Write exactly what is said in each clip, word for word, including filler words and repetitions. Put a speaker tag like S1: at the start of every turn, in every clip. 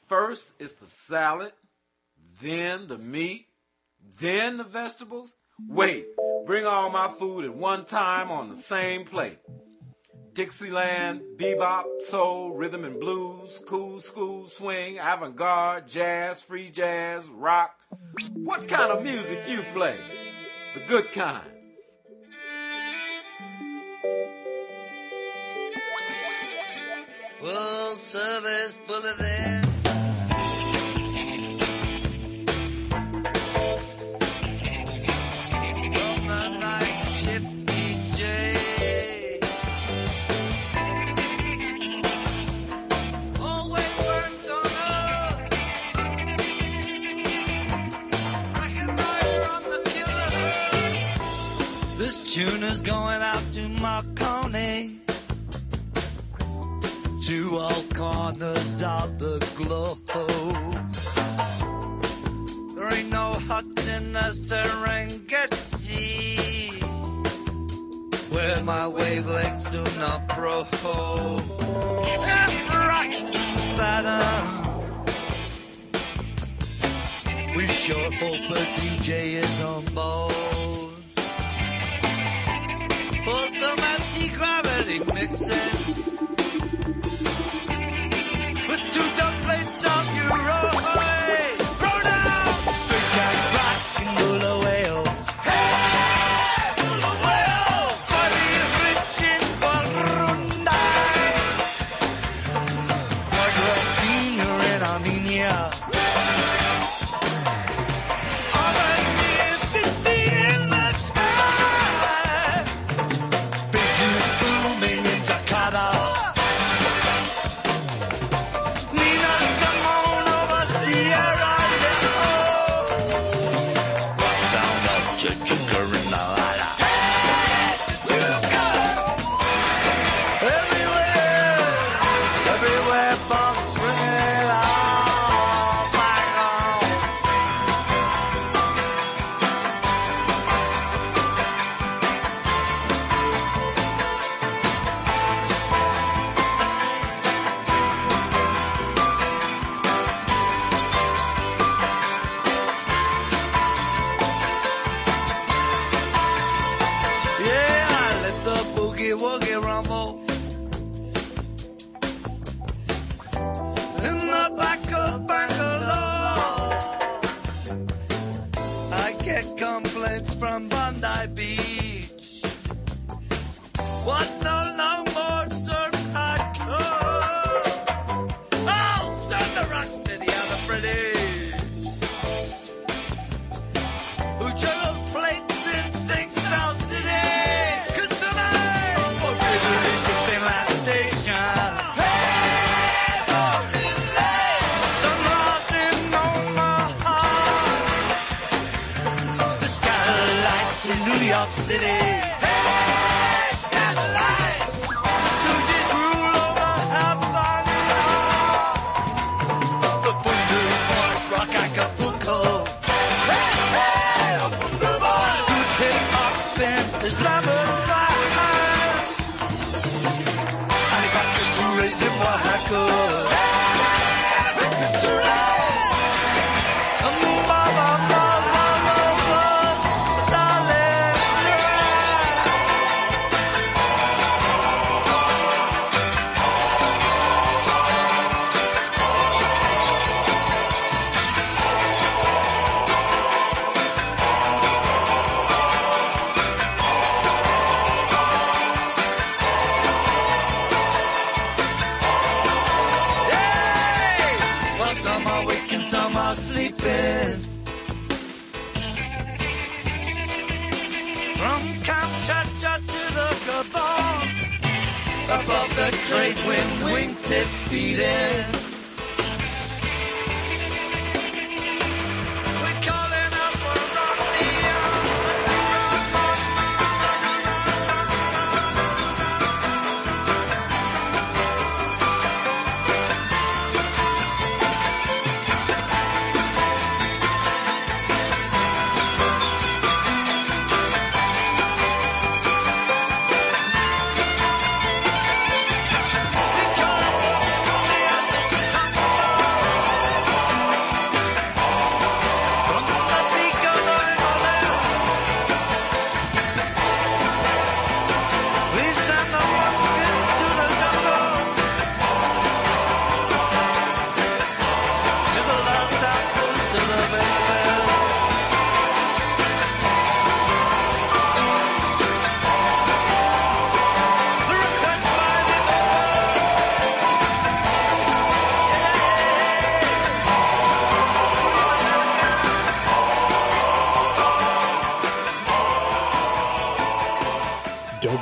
S1: First it's the salad, then the meat, then the vegetables. Wait, bring all my food at one time on the same plate. Dixieland, bebop, soul, rhythm and blues, cool school, swing, avant-garde, jazz, free jazz, rock. What kind of music you play? The good kind.
S2: World Service Bulletin. From the night ship D J. Always burns on us. Recognize from the killer. This tune is going out to Marconi. To all corners of the globe. There ain't no hut in the Serengeti where my wavelengths do not probe. Left, right, to Saturn. We sure hope a D J is on board for some anti-gravity mixing. With two dumb plates of Euro, hey, throw down, straight jack, rock and Bulawayo. Hey, Bulawayo, body rich in Burundi. Argentina and Armenia. Albania city in the sky. Big news booming in Jakarta. From Bondi Beach. What no no more surf hot club. Oh, stand the rock steady on the British. Who juggles plates and sings South City. Cause tonight, we'll give it into Finland Station. Hey, morning light, sunrise in Omaha. In New York City, hey, skylights, who just rule over Havana. The Bundu Boys rock Acapulco. Hey, hey, the Bundu Boys, good hip hop in Islamabad. And he got the two rays in Oaxaca. Hey, Victor Touré, Mama, Mama. Sleeping from Kamchatka to the Gabon, above the trade wind, wingtips beating. We're calling out for Rodney.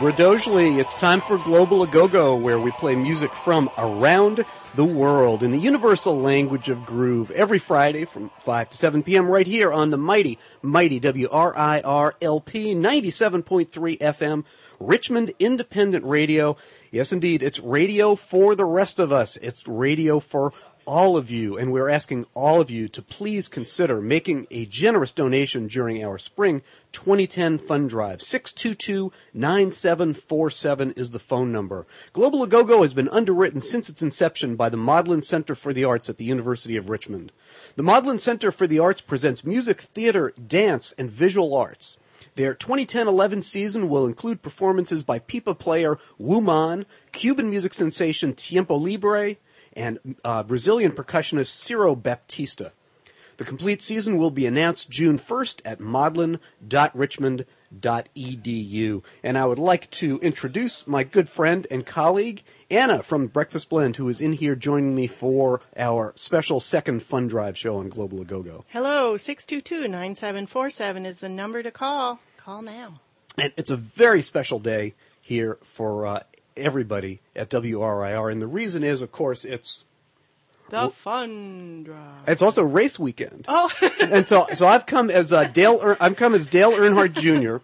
S3: Bradojli. It's time for Global A-Go-Go, where we play music from around the world in the universal language of groove every Friday from five to seven p.m. right here on the mighty, mighty W R I R L P ninety-seven point three F M, Richmond Independent Radio. Yes, indeed, it's radio for the rest of us. It's radio for all of you, and we're asking all of you to please consider making a generous donation during our spring twenty ten fund drive. six two two, nine seven four seven is the phone number. Global A-Go-Go has been underwritten since its inception by the Maudlin Center for the Arts at the University of Richmond. The Maudlin Center for the Arts presents music, theater, dance, and visual arts. Their twenty ten eleven season will include performances by pipa player Wu Man, Cuban music sensation Tiempo Libre, and uh, Brazilian percussionist Ciro Baptista. The complete season will be announced June first at maudlin dot richmond dot e d u. And I would like to introduce my good friend and colleague, Anna from Breakfast Blend, who is in here joining me for our special second Fund Drive show on Global A-Go-Go.
S4: Hello, six two two, nine seven four seven is the number to call. Call now.
S3: And it's a very special day here for uh, everybody at W R I R, and the reason is, of course, it's
S4: the Fun Drive.
S3: It's also race weekend.
S4: Oh,
S3: and so so I've come as uh, Dale. Er- I've come as Dale Earnhardt Junior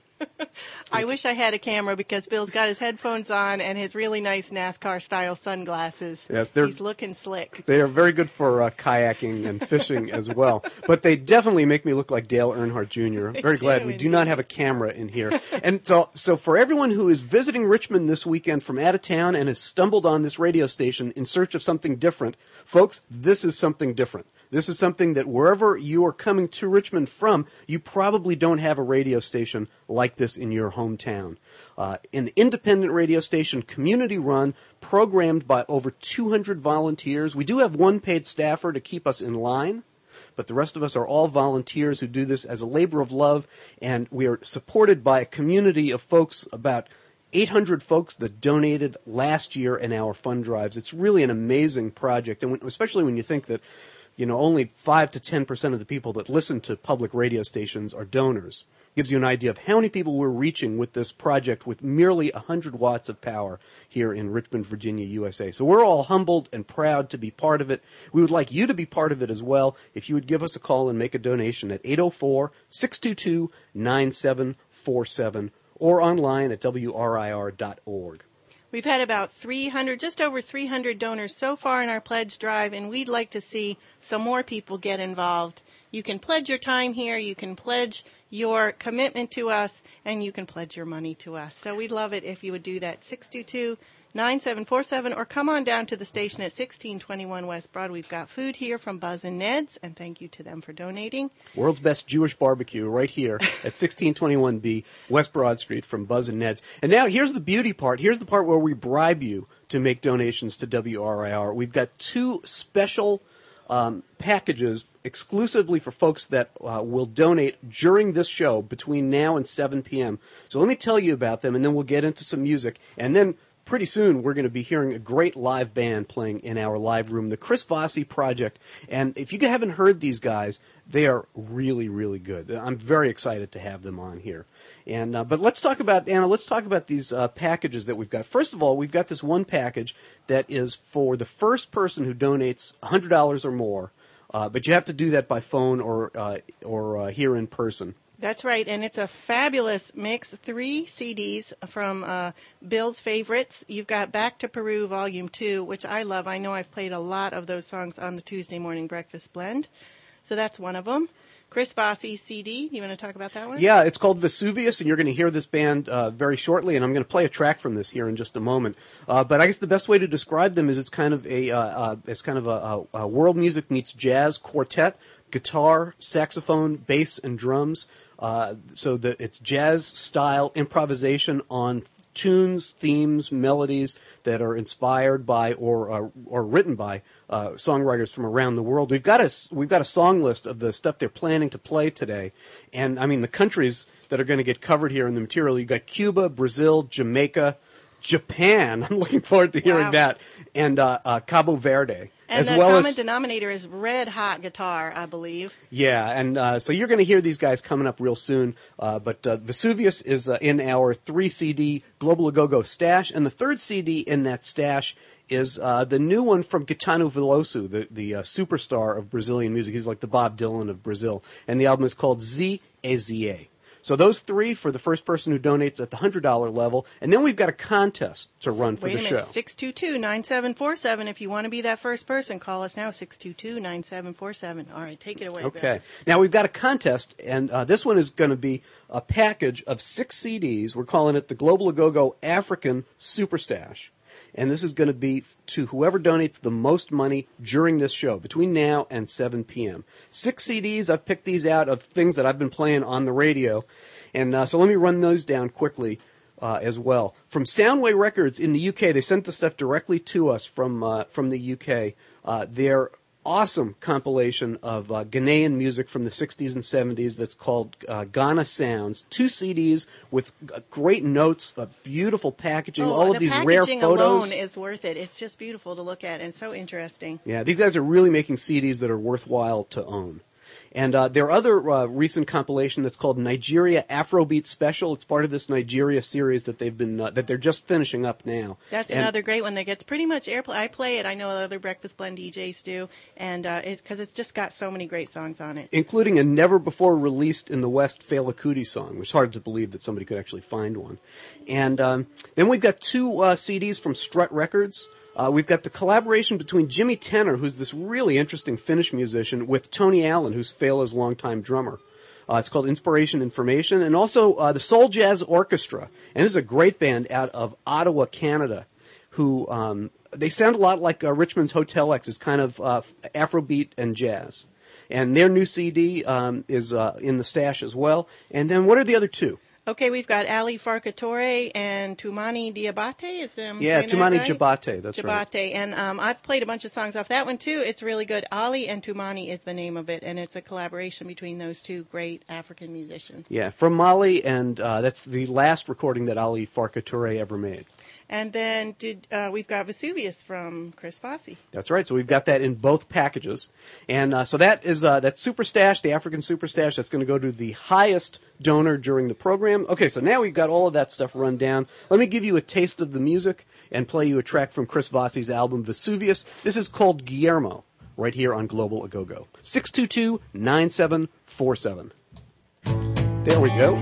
S4: I wish I had a camera because Bill's got his headphones on and his really nice NASCAR-style sunglasses.
S3: Yes, they're,
S4: he's looking slick.
S3: They are very good for uh, kayaking and fishing as well. But they definitely make me look like Dale Earnhardt Junior I'm very
S4: do,
S3: glad we
S4: indeed.
S3: do not have a camera in here. And so, so for everyone who is visiting Richmond this weekend from out of town and has stumbled on this radio station in search of something different, folks, this is something different. This is something that wherever you are coming to Richmond from, you probably don't have a radio station like this in your hometown. Uh, an independent radio station, community-run, programmed by over two hundred volunteers. We do have one paid staffer to keep us in line, but the rest of us are all volunteers who do this as a labor of love, and we are supported by a community of folks, about eight hundred folks that donated last year in our fund drives. It's really an amazing project, and when, especially when you think that you know, only five to ten percent of the people that listen to public radio stations are donors. Gives you an idea of how many people we're reaching with this project with merely one hundred watts of power here in Richmond, Virginia, U S A. So we're all humbled and proud to be part of it. We would like you to be part of it as well. If you would give us a call and make a donation at eight oh four, six two two, nine seven four seven or online at W R I R dot org.
S4: We've had about three hundred, just over three hundred donors so far in our pledge drive, and we'd like to see some more people get involved. You can pledge your time here, you can pledge your commitment to us, and you can pledge your money to us. So we'd love it if you would do that. six two two, nine seven four seven, or come on down to the station at sixteen twenty-one West Broad. We've got food here from Buzz and Ned's, and thank you to them for donating.
S3: World's best Jewish barbecue right here at sixteen twenty-one B West Broad Street from Buzz and Ned's. And now here's the beauty part. Here's the part where we bribe you to make donations to W R I R. We've got two special um, packages exclusively for folks that uh, will donate during this show between now and seven p.m. So let me tell you about them, and then we'll get into some music. And then pretty soon we're going to be hearing a great live band playing in our live room, the Chris Vossi Project. And if you haven't heard these guys, they are really, really good. I'm very excited to have them on here. And uh, but let's talk about, Anna, let's talk about these uh, packages that we've got. First of all, we've got this one package that is for the first person who donates one hundred dollars or more, uh, but you have to do that by phone or, uh, or uh, here in person.
S4: That's right, and it's a fabulous mix. Three C Ds from uh, Bill's favorites. You've got Back to Peru Volume two, which I love. I know I've played a lot of those songs on the Tuesday Morning Breakfast Blend. So that's one of them. Chris Vossi C D. You want to talk about that one?
S3: Yeah, it's called Vesuvius, and you're going to hear this band uh, very shortly, and I'm going to play a track from this here in just a moment. Uh, but I guess the best way to describe them is it's kind of a uh, uh, it's kind of a, a, a world music meets jazz quartet, guitar, saxophone, bass, and drums. Uh, so that it's jazz style improvisation on tunes, themes, melodies that are inspired by or uh, or written by uh, songwriters from around the world. We've got a we've got a song list of the stuff they're planning to play today, and I mean the countries that are going to get covered here in the material. You've got Cuba, Brazil, Jamaica, Japan. I'm looking forward to hearing
S4: Wow.
S3: that. And uh, uh, Cabo Verde.
S4: And
S3: as
S4: the
S3: well
S4: common
S3: as
S4: denominator is red hot guitar, I believe.
S3: Yeah, and uh, so you're going to hear these guys coming up real soon. Uh, but uh, Vesuvius is uh, in our three C D Global A-Go-Go stash, and the third C D in that stash is uh, the new one from Caetano Veloso, the, the uh, superstar of Brazilian music. He's like the Bob Dylan of Brazil. And the album is called Z E Z A. So those three for the first person who donates at the one hundred dollars level. And then we've got a contest to run for
S4: Wait
S3: the
S4: a
S3: show.
S4: minute, six two two, nine seven four seven. If you want to be that first person, call us now, six two two, nine seven four seven. All right, take it away,
S3: Okay.
S4: Bill.
S3: Now we've got a contest, and uh, this one is going to be a package of six C Ds. We're calling it the Global A-Go-Go African Super Stash. And this is going to be to whoever donates the most money during this show, between now and seven p.m. Six C Ds, I've picked these out of things that I've been playing on the radio. And uh, so let me run those down quickly uh, as well. From Soundway Records in the U K, they sent the stuff directly to us from uh, from the U K. Uh, their awesome compilation of uh, Ghanaian music from the sixties and seventies that's called uh, Ghana Sounds. Two C Ds with uh, great notes, uh, beautiful packaging,
S4: Oh,
S3: all of
S4: the
S3: these rare
S4: packaging
S3: photos.
S4: alone is worth it. It's just beautiful to look at and so interesting.
S3: Yeah, these guys are really making C Ds that are worthwhile to own. And uh, their other uh, recent compilation that's called Nigeria Afrobeat Special. It's part of this Nigeria series that they've been uh, that they're just finishing up now.
S4: That's
S3: And-
S4: another great one that gets pretty much airplay. I play it. I know other Breakfast Blend D Js do, and uh, it's because it's just got so many great songs on it.
S3: including a never before released in the West Fela Kuti song, which is hard to believe that somebody could actually find one. And um, then we've got two uh, C Ds from Strut Records. Uh, we've got the collaboration between Jimmy Tenor, who's this really interesting Finnish musician, with Tony Allen, who's Fela's longtime drummer. Uh, it's called Inspiration Information, and also uh, the Soul Jazz Orchestra. And this is a great band out of Ottawa, Canada, who um, they sound a lot like uh, Richmond's Hotel X. It's kind of uh, Afrobeat and jazz. And their new C D um, is uh, in the stash as well. And then what are the other two?
S4: Okay, we've got Ali Farkatore and Tumani Diabate. Is um,
S3: Yeah,
S4: saying that
S3: Tumani
S4: right?
S3: Jabate, that's right.
S4: Jabate, and um, I've played a bunch of songs off that one too. It's really good. Ali and Tumani is the name of it, and it's a collaboration between those two great African musicians.
S3: Yeah, from Mali, and uh, that's the last recording that Ali Farkatore ever made.
S4: And then did uh, we've got Vesuvius from Chris Fosse.
S3: That's right. So we've got that in both packages, and uh, so that is uh, that Super Stash, the African Super Stash. That's going to go to the highest donor during the program. Okay, so now we've got all of that stuff run down. Let me give you a taste of the music and play you a track from Chris Vosse's album Vesuvius. This is called Guillermo, right here on Global A-Go-Go. six two two, nine seven four seven. There we go.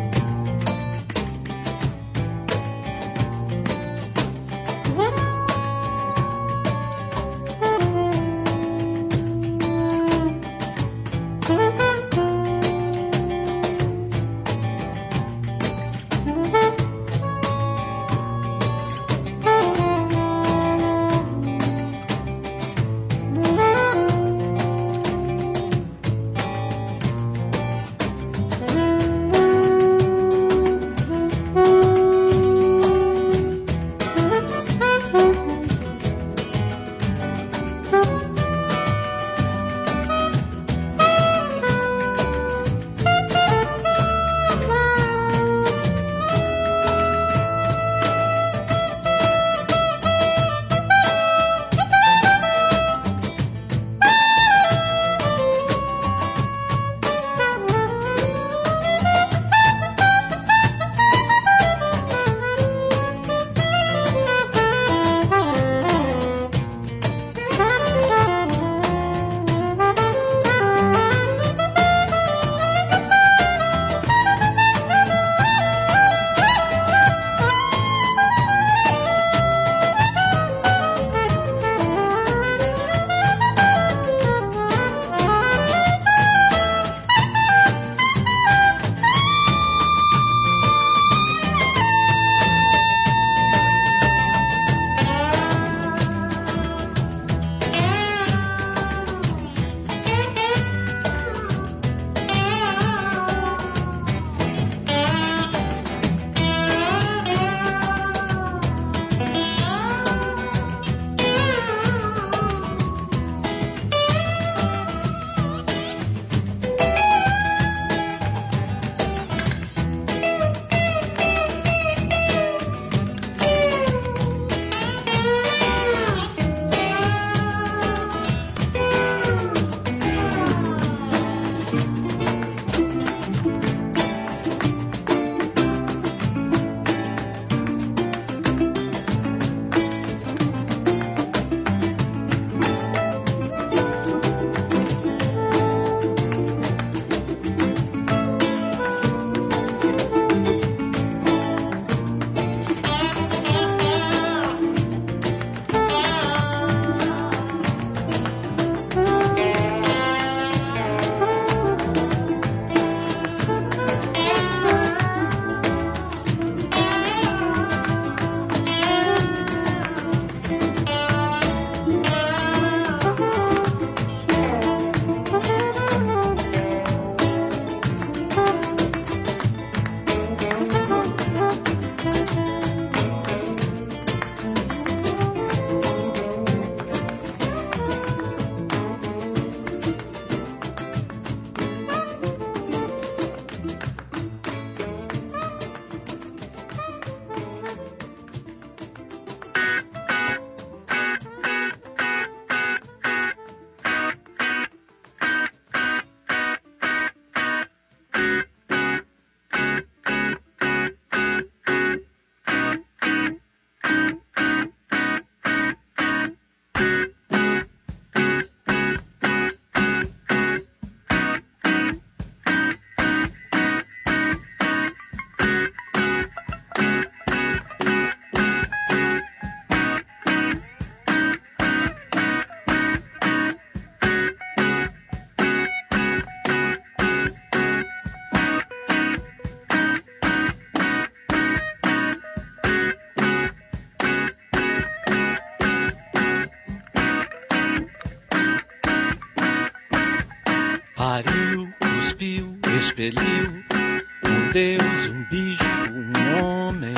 S5: Pariu, cuspiu, expeliu, um Deus, um bicho, um homem.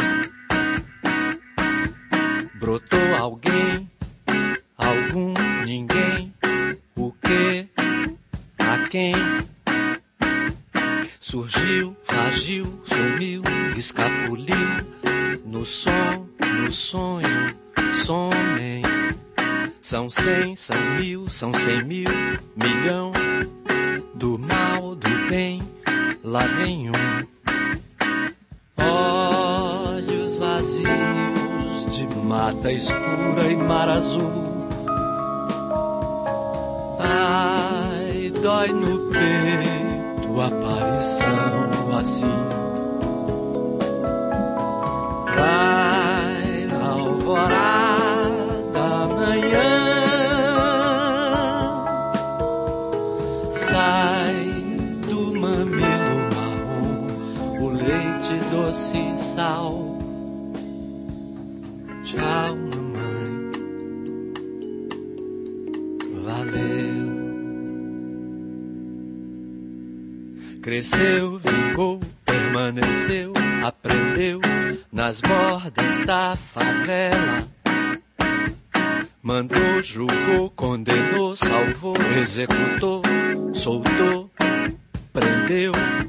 S5: Brotou alguém, algum, ninguém, o que, a quem? Surgiu, agiu, sumiu, escapuliu, no som, no sonho, somem. São cem, são mil, são cem mil, milhão, do mal, do bem, lá vem um. Olhos vazios de mata escura e mar azul. Ai, dói no peito a aparição assim. Vai na alvorada amanhã, sai do mamilo marrom o leite doce e sal. Tchau, mamãe, valeu. Cresceu, vingou, permaneceu, aprendeu nas bordas da favela. Mandou, julgou, condenou, salvou, executou, soltou, prendeu.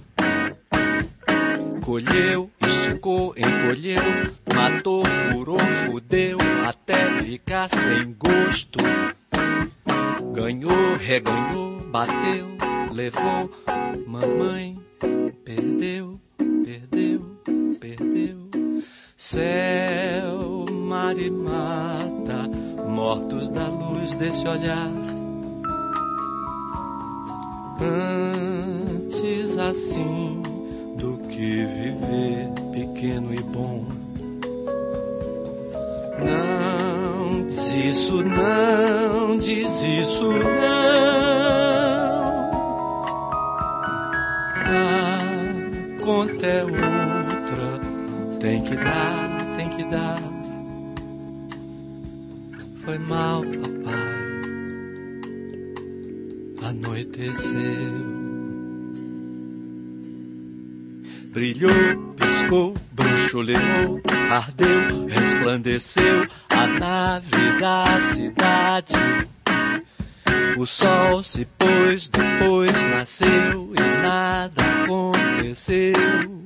S5: Colheu, esticou, encolheu, matou, furou, fudeu, até ficar sem gosto. Ganhou, reganhou, bateu, levou, mamãe, perdeu, perdeu, perdeu. Céu, mar e mata, mortos da luz desse olhar. Antes assim do que viver pequeno e bom. Não diz isso, não diz isso, não. A conta é outra, tem que dar, tem que dar. Foi mal, papai, anoiteceu. Brilhou, piscou, bruxuleou, ardeu, resplandeceu a nave da cidade. O sol se pôs, depois nasceu e nada aconteceu.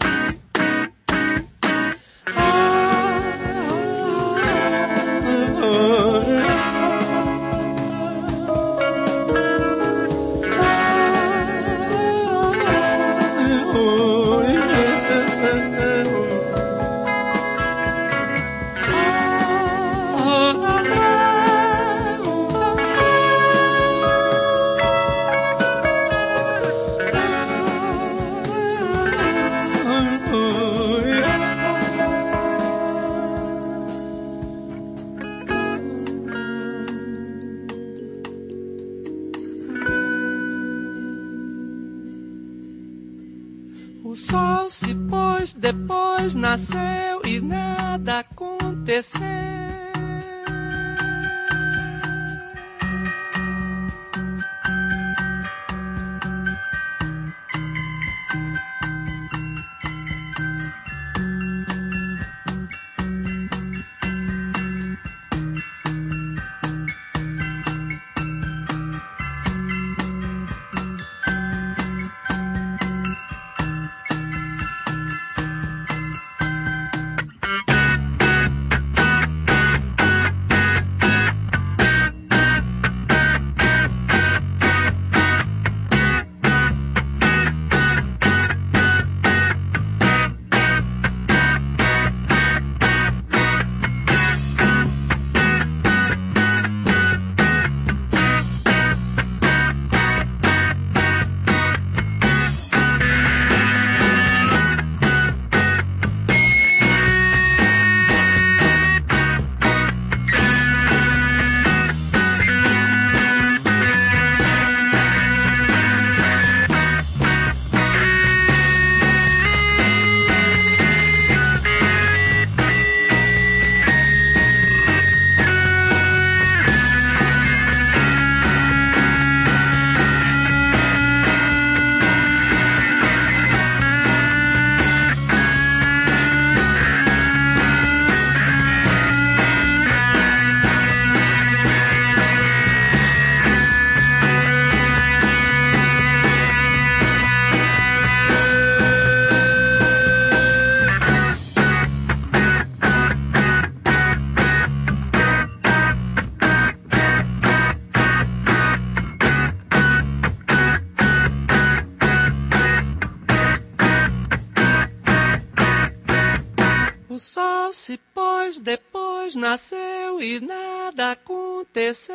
S5: O sol se pôs, depois nasceu e nada aconteceu. nasce, pois depois nasceu e nada aconteceu.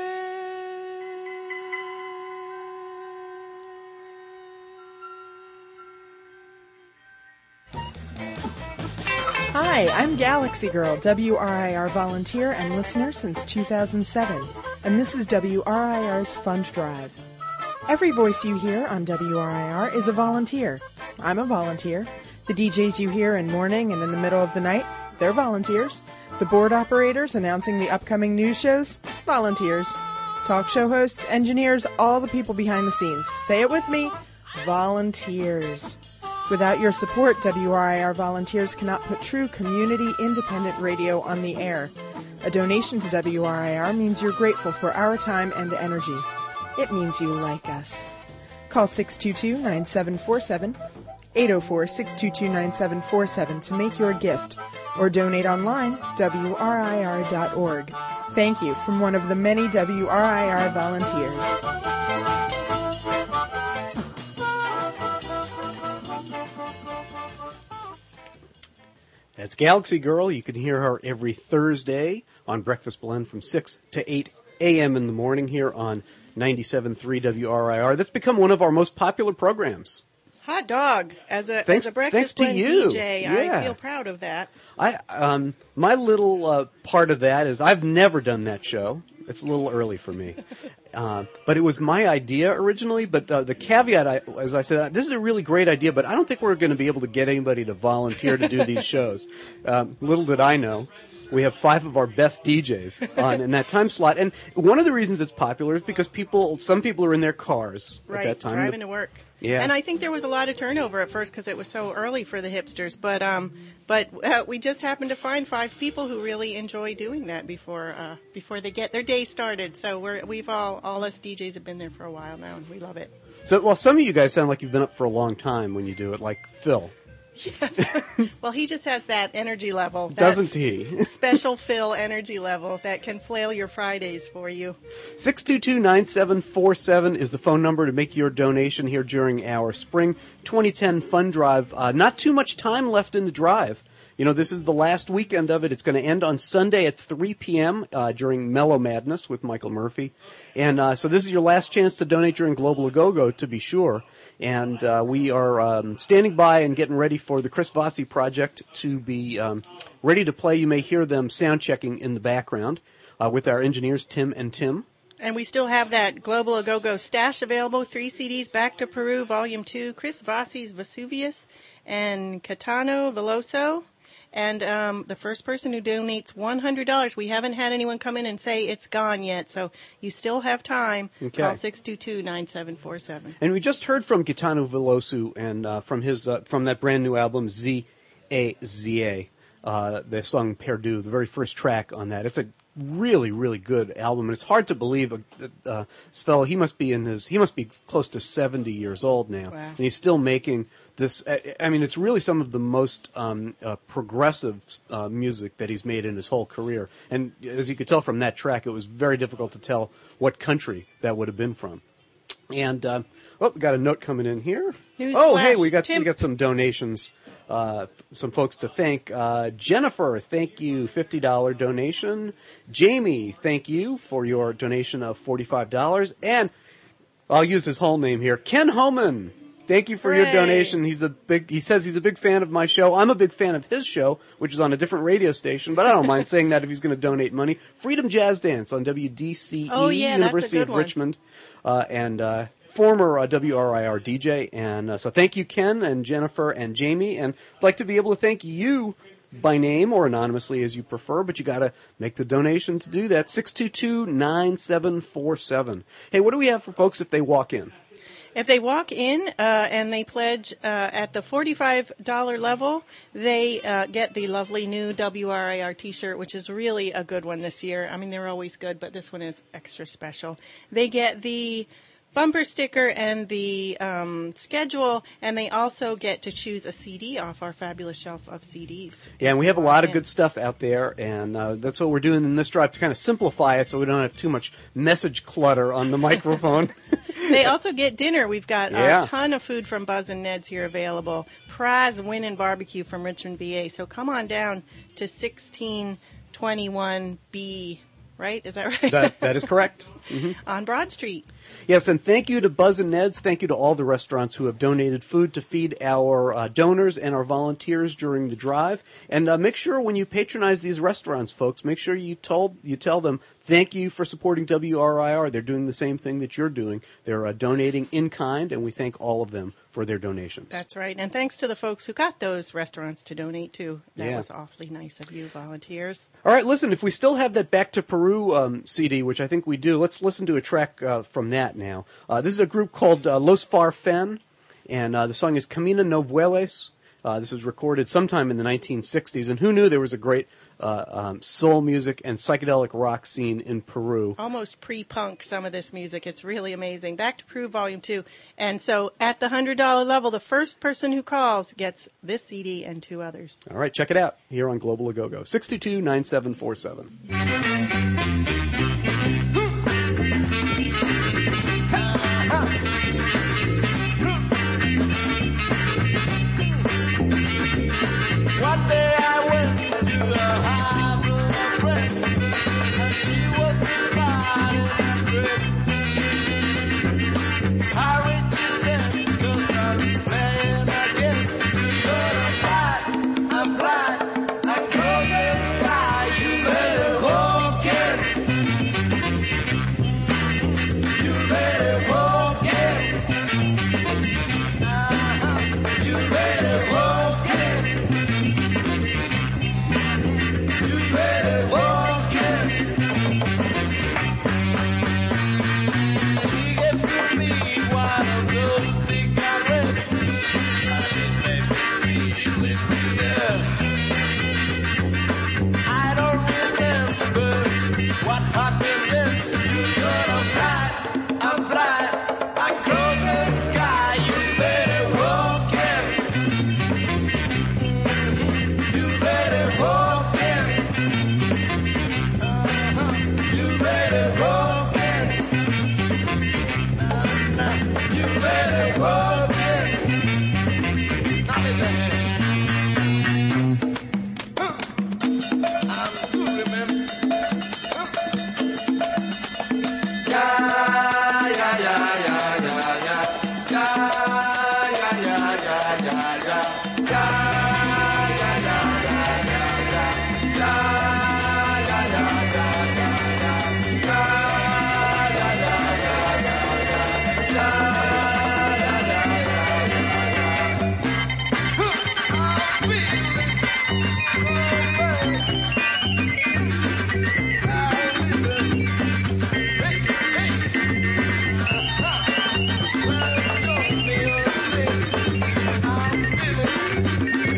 S6: Hi, I'm Galaxy Girl, W R I R volunteer and listener since two thousand seven, and this is W R I R's Fund Drive. Every voice you hear on W R I R is a volunteer. I'm a volunteer. The D Js you hear in morning and in the middle of the night, they're volunteers. The board operators announcing the upcoming news shows, volunteers. Talk show hosts, engineers, all the people behind the scenes. Say it with me, volunteers. Without your support, W R I R volunteers cannot put true community independent radio on the air. A donation to W R I R means you're grateful for our time and energy. It means you like us. Call six two two, nine seven four seven, eight oh four, six two two, nine seven four seven to make your gift, or donate online, W R I R dot org. Thank you from one of the many W R I R volunteers.
S3: That's Galaxy Girl. You can hear her every Thursday on Breakfast Blend from six to eight a.m. in the morning here on ninety-seven point three W R I R. That's become one of our most popular programs.
S4: Hot dog. As a,
S3: Thanks-
S4: as a breakfast
S3: thanks to
S4: blend
S3: you.
S4: D J,
S3: Yeah.
S4: I feel proud of that.
S3: I um, my little uh, part of that is I've never done that show. It's a little early for me, uh, but it was my idea originally. But uh, the caveat, I, as I said, this is a really great idea, but I don't think we're going to be able to get anybody to volunteer to do these shows. Um, little did I know, we have five of our best D Js on in that time slot, and one of the reasons it's popular is because people, some people are in their cars
S4: Right,
S3: at that time.
S4: driving to work.
S3: Yeah.
S4: And I think there was a lot of turnover at first because it was so early for the hipsters. But um, but uh, we just happened to find five people who really enjoy doing that before uh, before they get their day started. So we're we've all all us D Js have been there for a while now, and we love it.
S3: So, well, some of you guys sound like you've been up for a long time when you do it, like Phil.
S4: Well, he just has that energy level, that
S3: Doesn't he?
S4: special Phil energy level that can flail your Fridays for you.
S3: six two two, nine seven four seven is the phone number to make your donation here during our Spring twenty ten Fund Drive. Uh, not too much time left in the drive. You know, this is the last weekend of it. It's going to end on Sunday at three p.m. Uh, during Mellow Madness with Michael Murphy. And uh, so this is your last chance to donate during Global A-Go-Go, to be sure. And uh, we are um, standing by and getting ready for the Chris Vossi project to be um, ready to play. You may hear them sound checking in the background uh, with our engineers, Tim and Tim.
S4: And we still have that Global A-Go-Go stash available. Three C Ds, Back to Peru, Volume two, Chris Vossi's Vesuvius, and Catano Veloso. And um, the first person who donates one hundred dollars, we haven't had anyone come in and say it's gone yet, so you still have time.
S3: Okay.
S4: Call six two two, nine seven four seven.
S3: And we just heard from Gaetano Veloso and uh, from his uh, from that brand new album Z A Z A, uh, the song Perdu, the very first track on that. It's a really really good album, and it's hard to believe uh, uh, this fellow. He must be in his he must be close to seventy years old now,
S4: Wow.
S3: and he's still making this. I, I mean, it's really some of the most um, uh, progressive uh, music that he's made in his whole career. And as you could tell from that track, it was very difficult to tell what country that would have been from. And uh, oh, we got a note coming in here.
S4: News
S3: oh,
S4: flash.
S3: hey, we got
S4: Tim.
S3: we got some donations. Uh, some folks to thank. Uh, Jennifer, thank you, fifty dollars donation. Jamie, thank you for your donation of forty-five dollars. And I'll use his whole name here. Ken Homan, thank you for your
S4: Hooray.
S3: donation. He's a big. He says he's a big fan of my show. I'm a big fan of his show, which is on a different radio station. But I don't mind saying that if he's going to donate money. Freedom Jazz Dance on W D C E,
S4: Oh, yeah, that's a
S3: University
S4: good
S3: of
S4: one.
S3: Richmond, uh, and uh, former uh, W R I R D J. And uh, so thank you, Ken and Jennifer and Jamie. And I'd like to be able to thank you by name or anonymously as you prefer, but you got to make the donation to do that. six two two, nine seven four seven. Hey, what do we have for folks if they walk in?
S4: If they walk in uh, and they pledge uh, at the forty-five dollars level, they uh, get the lovely new W R I R T-shirt, which is really a good one this year. I mean, they're always good, but this one is extra special. They get the bumper sticker and the um, schedule, and they also get to choose a C D off our fabulous shelf of C Ds.
S3: Yeah, and we have a lot of
S4: Yeah.
S3: good stuff out there, and uh, that's what we're doing in this drive to kind of simplify it so we don't have too much message clutter on the microphone.
S4: They also get dinner. We've got
S3: Yeah.
S4: a ton of food from Buzz and Ned's here available. Prize Winnin' Barbecue from Richmond, V A. So come on down to sixteen twenty-one B, right? Is that right?
S3: that, that is correct.
S4: On Broad Street.
S3: Yes, and thank you to Buzz and Ned's. Thank you to all the restaurants who have donated food to feed our uh, donors and our volunteers during the drive. And uh, make sure when you patronize these restaurants, folks, make sure you told you tell them thank you for supporting W R I R. They're doing the same thing that you're doing. They're uh, donating in kind, and we thank all of them for their donations.
S4: That's right. And thanks to the folks who got those restaurants to donate to. That
S3: Yeah.
S4: was awfully nice of you, volunteers.
S3: All right, listen, if we still have that Back to Peru um, C D, which I think we do, let's listen to a track uh, from that now. Uh, this is a group called uh, Los Farfen, and uh, the song is Camina No Vueles. Uh, this was recorded sometime in the nineteen sixties, and who knew there was a great uh, um, soul music and psychedelic rock scene in Peru.
S4: Almost pre-punk, some of this music. It's really amazing. Back to Peru, Volume two. And so at the one hundred dollars level, the first person who calls gets this C D and two others.
S3: All right, check it out here on Global A Go Go, six two two, nine seven four seven.
S2: One day I went to the harbor of friend, and she was invited and dressed. I reached in, 'cause I'm playing again. But I'm flying, I'm flying, I'm close to the sky. You better walk in. You better walk in. Uh-huh. You better walk in. You better walk in. She gave to me one of those cigarettes. And it made me feel in the air. I don't remember what happened then. But I'm flying, I'm flying, I'm close to the sky. You better walk in. You better walk in. Uh-huh. You better walk in. Uh-huh. You better walk in. Now listen. Huh. I'm good, man. Huh. Yeah, yeah, yeah, yeah, yeah, yeah. Yeah, yeah, yeah, yeah, yeah, yeah. Yeah, yeah, yeah, yeah, yeah, yeah. Yeah, yeah, yeah, yeah, yeah, yeah. Yeah, yeah, yeah, yeah, yeah, yeah. Yeah, yeah, yeah, yeah, yeah. Huh. I'm feeling so bad. Hey, hey.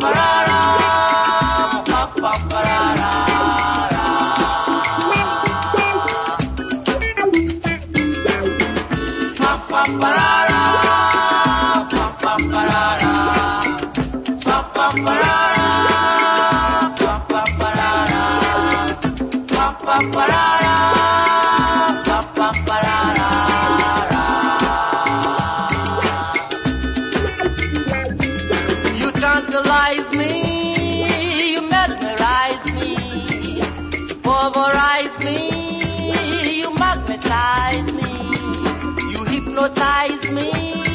S2: You tantalize me, you mesmerize me, you pulverize me, you magnetize me, you hypnotize me,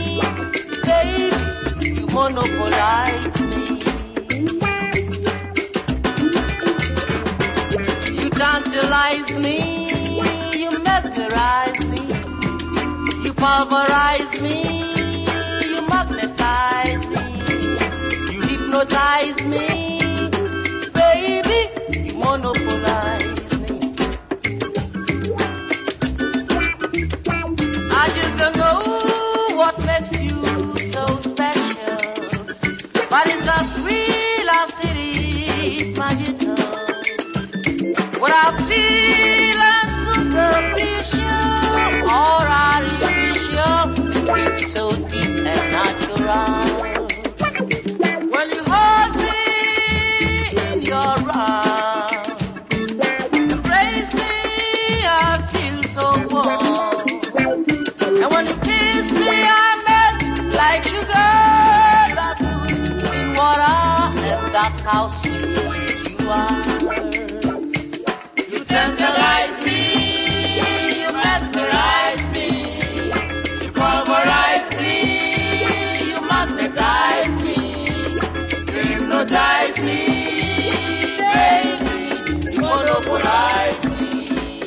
S2: baby, you monopolize me. You tantalize me, you mesmerize me, you pulverize me, you magnetize me, you hypnotize me, baby, you monopolize me. I just don't know what makes you so special, but it's a thrill our city's magical. What I feel is superficial or artificial, it's so deep and natural. When you hold me in your arms, embrace me, I feel so warm. And when you kiss me, I melt like sugar that's put in water, and that's how sweet you are. You tantalize me, you mesmerize me, you pulverize me, you magnetize me, you hypnotize me, baby, you monopolize me.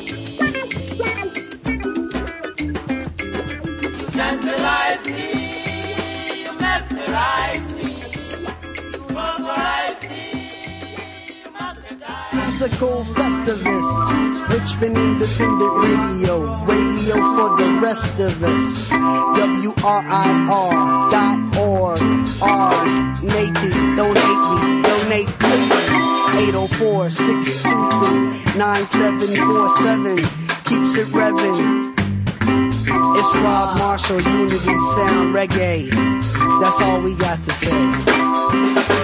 S2: You tantalize me, you mesmerize me, you pulverize me, you magnetize me.
S7: Musical Festivus, Richmond Independent Radio, radio for the rest of us. W R I R dot org, R, native, donate me, donate please. eight oh four, six two two, nine seven four seven, keeps it revving. It's Rob Marshall, Unity Sound Reggae. That's all we got to say.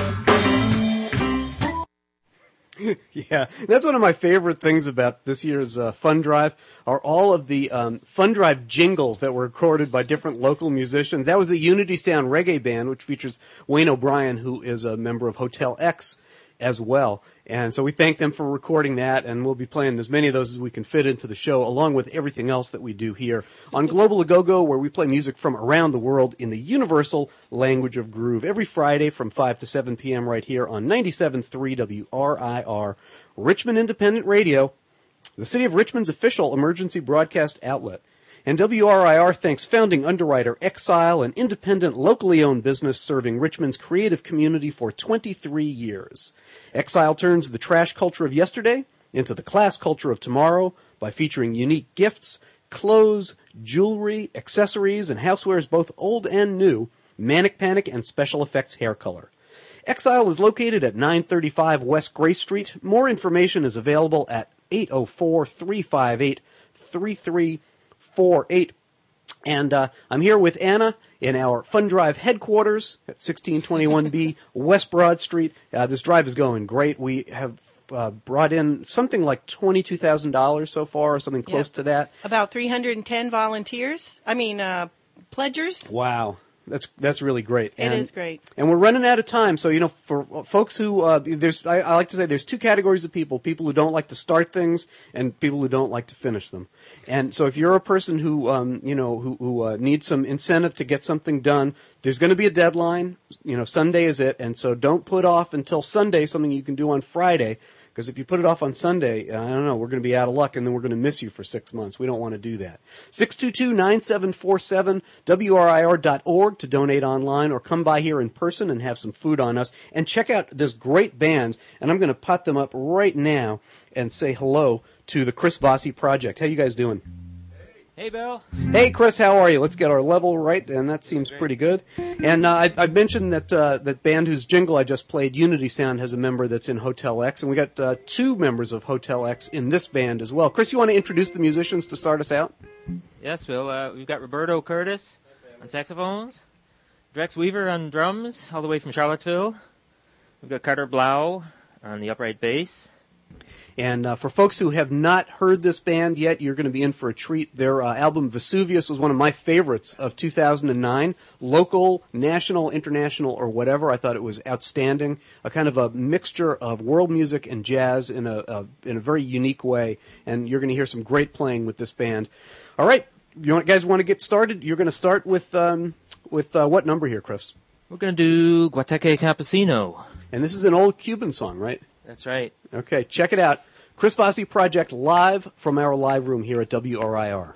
S3: Yeah, that's one of my favorite things about this year's uh, Fund Drive are all of the um, Fund Drive jingles that were recorded by different local musicians. That was the Unity Sound Reggae Band, which features Wayne O'Brien, who is a member of Hotel X as well. And so we thank them for recording that, and we'll be playing as many of those as we can fit into the show, along with everything else that we do here on Global Agogo, where we play music from around the world in the universal language of groove, every Friday from five to seven p.m. right here on ninety-seven point three W R I R, Richmond Independent Radio, the City of Richmond's official emergency broadcast outlet. And W R I R thanks founding underwriter Exile, an independent, locally owned business serving Richmond's creative community for twenty-three years. Exile turns the trash culture of yesterday into the class culture of tomorrow by featuring unique gifts, clothes, jewelry, accessories, and housewares both old and new, Manic Panic, and special effects hair color. Exile is located at nine thirty-five West Gray Street. More information is available at eight oh four, three five eight, three three four eight. And uh, I'm here with Anna in our Fund Drive headquarters at sixteen twenty-one B West Broad Street. Uh, this drive is going great. We have uh, brought in something like twenty-two thousand dollars so far, or something close
S4: Yep.
S3: to that.
S4: About three hundred ten volunteers. I mean, uh, pledgers.
S3: Wow. That's that's really great.
S4: It is great.
S3: And we're running out of time. So, you know, for folks who, uh, there's, I, I like to say there's two categories of people, people who don't like to start things and people who don't like to finish them. And so if you're a person who, um, you know, who, who uh, needs some incentive to get something done, there's going to be a deadline. You know, Sunday is it. And so don't put off until Sunday something you can do on Friday. Because if you put it off on Sunday, I don't know, we're going to be out of luck, and then we're going to miss you for six months. We don't want to do that. six two two, nine seven four seven, W R I R dot org to donate online, or come by here in person and have some food on us. And check out this great band, and I'm going to pot them up right now and say hello to the Chris Vossi Project. How you guys doing?
S8: Hey, Bill.
S3: Hey, Chris, how are you? Let's get our level right, and that seems pretty good. And uh, I, I mentioned that uh, that band whose jingle I just played, Unity Sound, has a member that's in Hotel X, and we got uh, two members of Hotel X in this band as well. Chris, you want to introduce the musicians to start us out?
S8: Yes, Bill. Uh, we've got Roberto Curtis on saxophones, Drex Weaver on drums, all the way from Charlottesville. We've got Carter Blau on the upright bass.
S3: And uh, for folks who have not heard this band yet, you're going to be in for a treat. Their uh, album Vesuvius was one of my favorites of two thousand nine. Local, national, international, or whatever. I thought it was outstanding. A kind of a mixture of world music and jazz in a, a in a very unique way. And you're going to hear some great playing with this band. All right, you want, guys want to get started? You're going to start with um, with uh, what number here, Chris?
S8: We're going to do Guateque Campesino.
S3: And this is an old Cuban song, right?
S8: That's right.
S3: Okay, check it out. Chris Vossi Project live from our live room here at W R I R.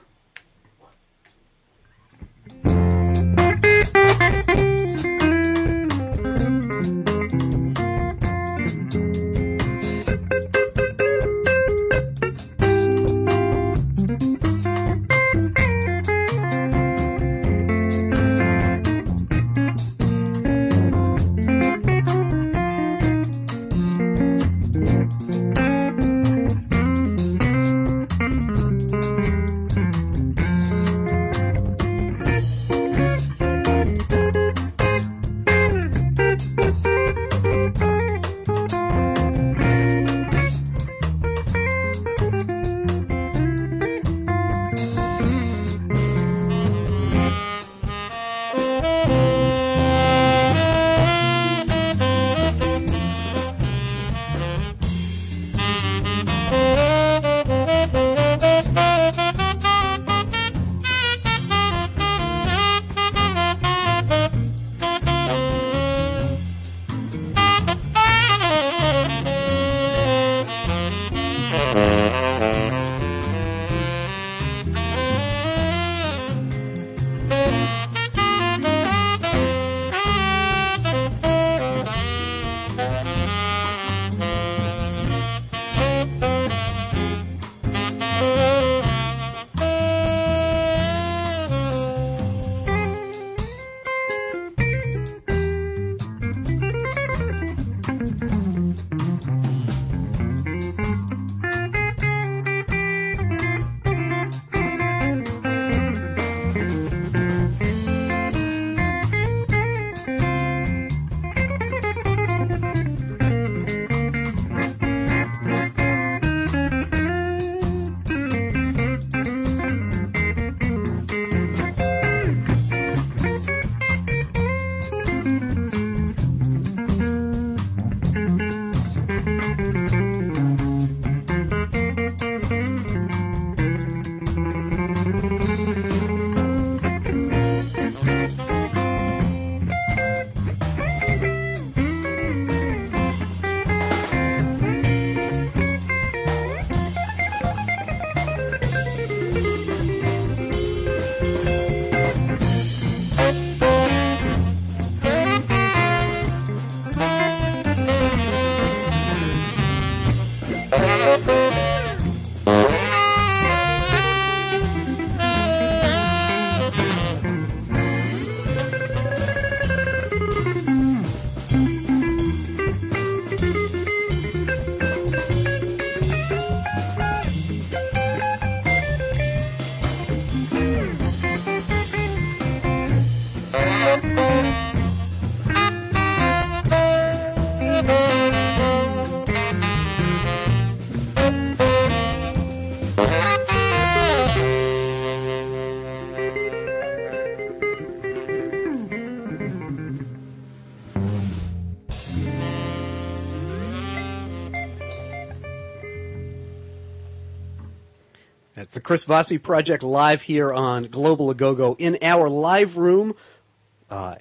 S3: That's the Chris Vossi Project live here on Global Agogo in our live room. Uh, and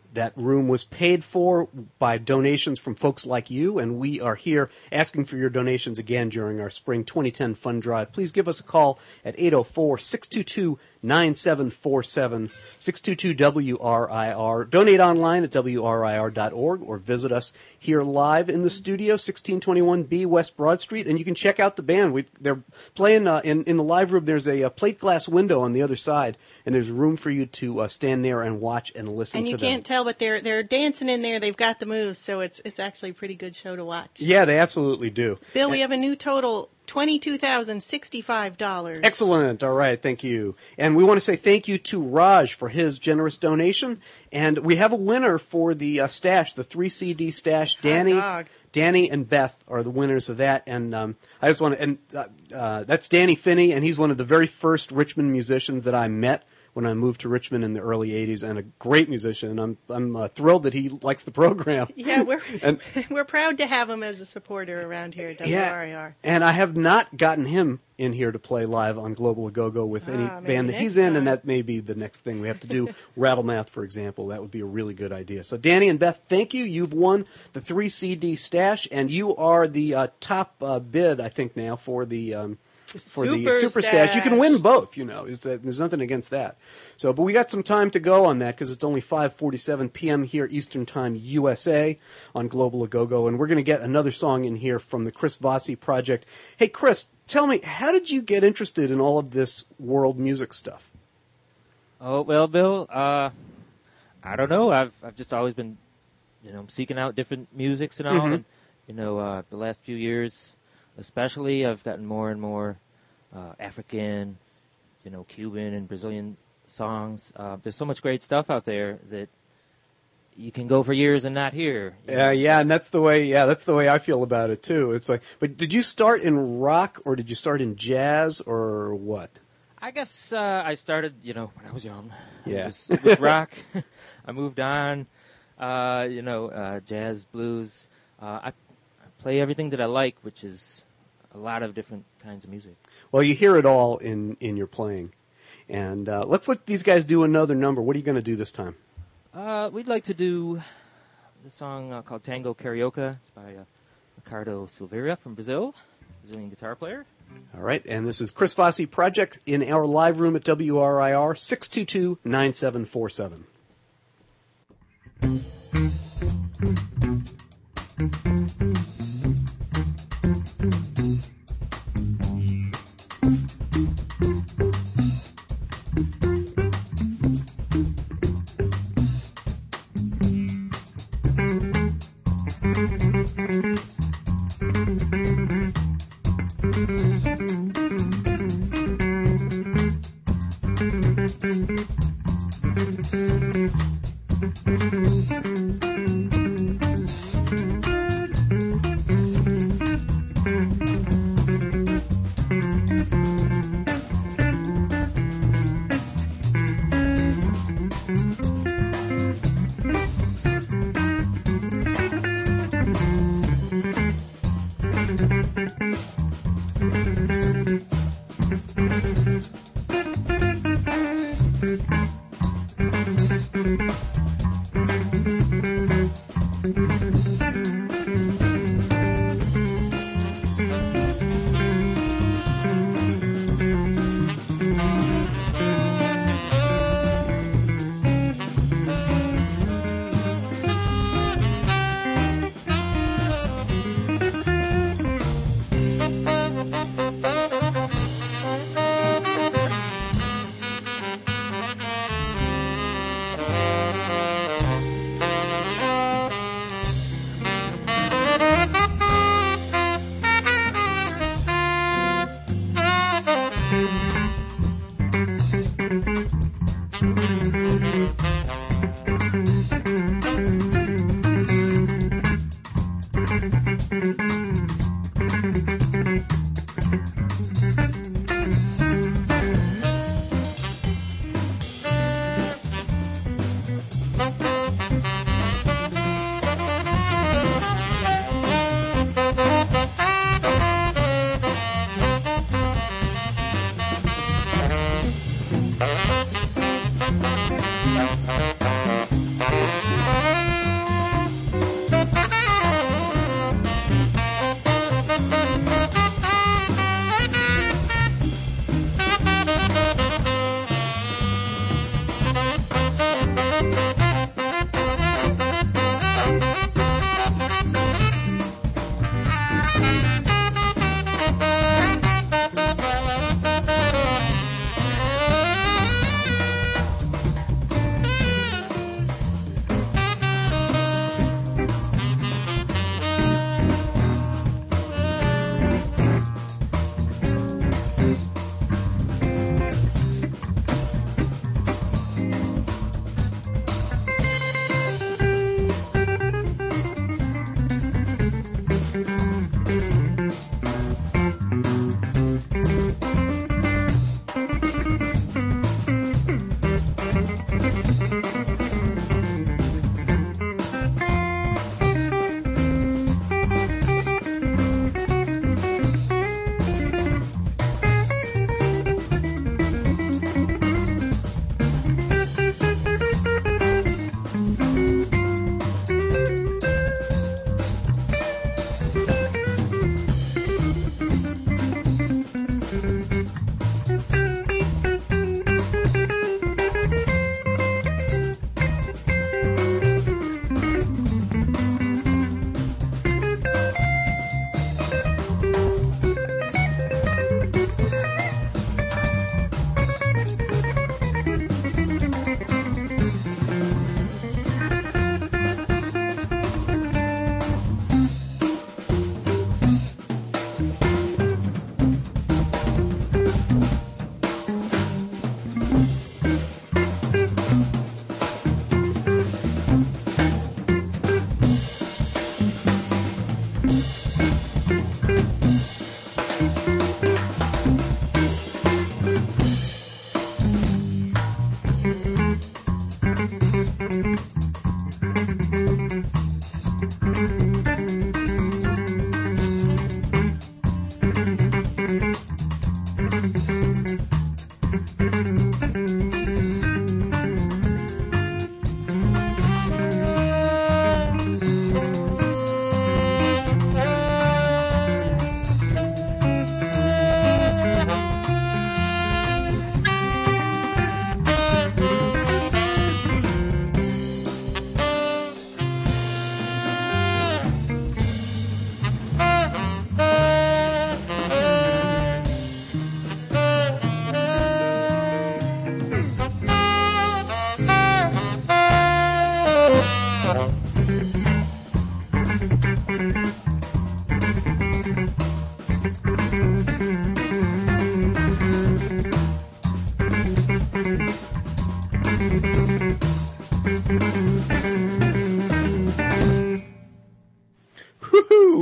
S3: That room was paid for by donations from folks like you, and we are here asking for your donations again during our spring twenty ten fund drive. Please give us a call at eight oh four, six two two, nine seven four seven, six two two W R I R. Donate online at W R I R dot org or visit us here live in the studio, sixteen twenty-one B West Broad Street, and you can check out the band. We, they're playing uh, in, in the live room. There's a, a plate glass window on the other side, and there's room for you to uh, stand there and watch and listen
S4: And
S3: to
S4: you
S3: them.
S4: can't tell, but they're they're dancing in there. They've got the moves, so it's it's actually a pretty good show to watch.
S3: Yeah, they absolutely do.
S4: Bill, we have a new total, twenty-two thousand sixty-five dollars.
S3: Excellent. All right. Thank you. And we want to say thank you to Raj for his generous donation. And we have a winner for the uh, stash, the three C D stash. Danny,
S4: dog.
S3: Danny and Beth are the winners of that. And um, I just want to, and uh, uh, that's Danny Finney, and he's one of the very first Richmond musicians that I met when I moved to Richmond in the early eighties, and a great musician. I'm I'm uh, thrilled that he likes the program.
S4: Yeah, we're
S3: and,
S4: we're proud to have him as a supporter around here at W R I R.
S3: Yeah, and I have not gotten him in here to play live on Global A-Go-Go with any
S4: Ah, maybe
S3: band that
S4: next
S3: he's in,
S4: time.
S3: and that may be the next thing we have to do. Rattle Math, for example, that would be a really good idea. So Danny and Beth, thank you. You've won the three C D stash, and you are the uh, top uh, bid, I think, now for the... Um, for the
S4: Super
S3: super stash. You can
S4: stash.
S3: win both, you know. It's, uh, there's nothing against that. So, but we got some time to go on that because it's only five forty-seven p.m. here Eastern Time U S A on Global A-Go-Go, and we're going to get another song in here from the Chris Vossi Project. Hey, Chris, tell me, how did you get interested in all of this world music stuff?
S8: Oh, well, Bill, uh, I don't know. I've I've just always been, you know, seeking out different musics and all.
S3: Mhm.
S8: And, you know, uh, the last few years, especially, I've gotten more and more uh, African, you know, Cuban and Brazilian songs. Uh, there's so much great stuff out there that you can go for years and not hear. you know.
S3: Yeah, yeah, and that's the way. Yeah, that's the way I feel about it too. It's like, but did you start in rock or did you start in jazz or what?
S8: I guess uh, I started, you know, when I was young.
S3: Yeah.
S8: It was, it was rock. I moved on, uh, you know, uh, jazz, blues. Uh, I, I play everything that I like, which is a lot of different kinds of music.
S3: Well, you hear it all in, in your playing. And uh, let's let these guys do another number. What are you going to do this time?
S8: Uh, we'd like to do the song uh, called Tango Carioca. It's by uh, Ricardo Silveira from Brazil, Brazilian guitar player.
S3: All right, and this is Chris Vossi Project in our live room at W R I R, six two two, nine seven four seven.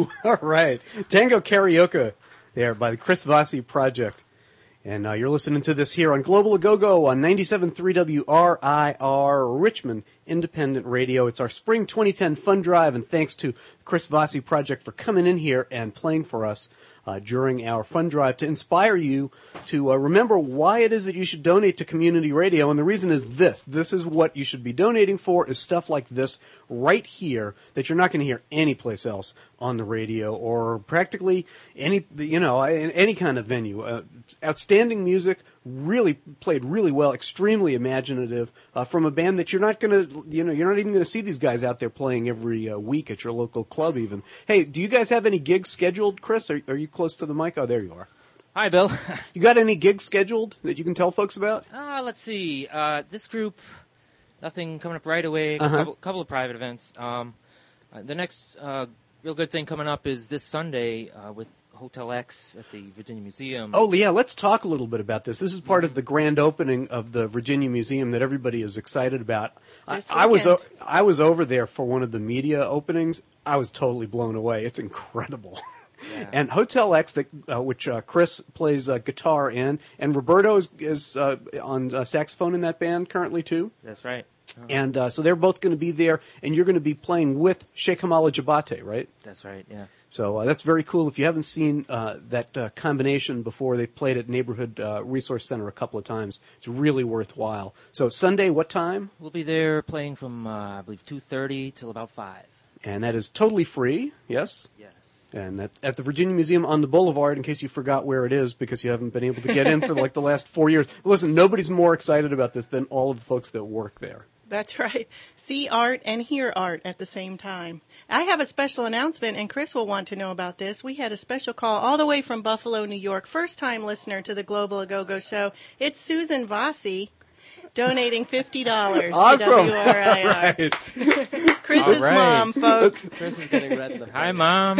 S3: All right. Tango Karaoke there by the Chris Vossi Project. And uh, you're listening to this here on Global A Go-Go on ninety-seven point three W R I R, Richmond Independent Radio. It's our Spring twenty ten Fund Drive, and thanks to the Chris Vossi Project for coming in here and playing for us uh, during our Fund Drive to inspire you to uh, remember why it is that you should donate to community radio. And the reason is this. This is what you should be donating for, is stuff like this right here that you're not going to hear anyplace else on the radio or practically any, you know, in any kind of venue. Uh, outstanding music, really played really well, extremely imaginative, uh, from a band that you're not going to, you know, you're not even going to see these guys out there playing every uh, week at your local club even. Hey, do you guys have any gigs scheduled, Chris? Are, are you close to the mic? Oh, there you are.
S8: Hi, Bill.
S3: You got any gigs scheduled that you can tell folks about?
S8: Uh, let's see. Uh, this group, nothing coming up right away. A
S3: Uh-huh.
S8: couple, couple of private events. Um, uh, the next uh, real good thing coming up is this Sunday uh, with Hotel X at the Virginia Museum.
S3: Oh, yeah, let's talk a little bit about this. This is part of the grand opening of the Virginia Museum that everybody is excited about. I,
S4: This
S3: I was o-
S4: weekend.
S3: I was over there for one of the media openings. I was totally blown away. It's incredible.
S8: Yeah.
S3: And Hotel X, that, uh, which uh, Chris plays uh, guitar in, and Roberto is, is uh, on uh, saxophone in that band currently, too.
S8: That's right. Oh,
S3: And uh, so they're both going to be there, and you're going to be playing with Sheikh Hamala Jabate, right?
S8: that's right, yeah.
S3: So uh, that's very cool. If you haven't seen uh, that uh, combination before, they've played at Neighborhood uh, Resource Center a couple of times. It's really worthwhile. So Sunday, what time?
S8: We'll be there playing from, uh, I believe, two thirty till about five.
S3: And that is totally free, yes?
S8: Yes.
S3: And at, at the Virginia Museum on the Boulevard, in case you forgot where it is because you haven't been able to get in for like the last four years. Listen, nobody's more excited about this than all of the folks that work there.
S4: That's right. See art and hear art at the same time. I have a special announcement, and Chris will want to know about this. We had a special call all the way from Buffalo, New York. First-time listener to the Global A Go-Go show. It's Susan Vossi donating fifty dollars
S3: Awesome.
S4: to W R I R.
S3: Right.
S4: Chris's
S8: All right.
S4: mom, folks.
S8: Chris is getting red in the Hi, Mom.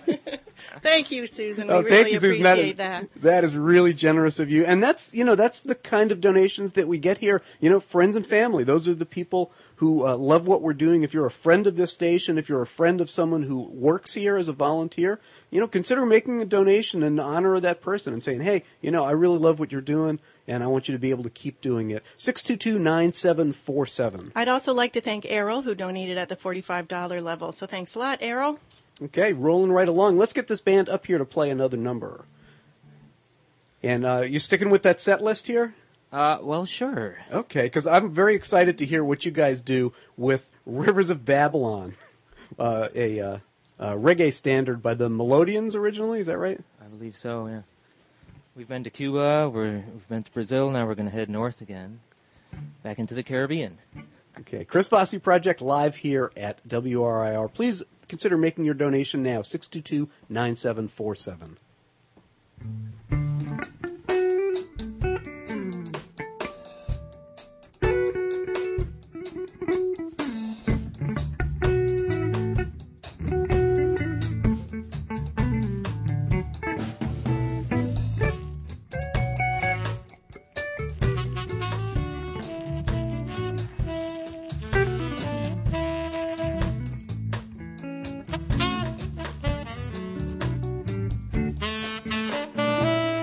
S4: Thank you, Susan. We
S3: Oh,
S4: really
S3: thank you, Susan. That
S4: appreciate
S3: is,
S4: that.
S3: that is really generous of you. And that's, you know, that's the kind of donations that we get here. You know, friends and family. Those are the people who uh, love what we're doing. If you're a friend of this station, if you're a friend of someone who works here as a volunteer, you know, consider making a donation in honor of that person and saying, hey, you know, I really love what you're doing, and I want you to be able to keep doing it. six two two, nine seven four seven.
S4: I'd also like to thank Errol, who donated at the forty-five dollars level. So thanks a lot, Errol.
S3: Okay, rolling right along. Let's get this band up here to play another number. And uh, you sticking with that set list here?
S8: Uh, well, sure.
S3: Okay, because I'm very excited to hear what you guys do with Rivers of Babylon, uh, a uh, uh, reggae standard by the Melodians originally. Is that right?
S8: I believe so, yes. We've been to Cuba, we're, we've been to Brazil, now we're going to head north again, back into the Caribbean.
S3: Okay, Chris Vossi Project live here at W R I R. Please consider making your donation now, six two two, nine seven four seven.
S2: Thank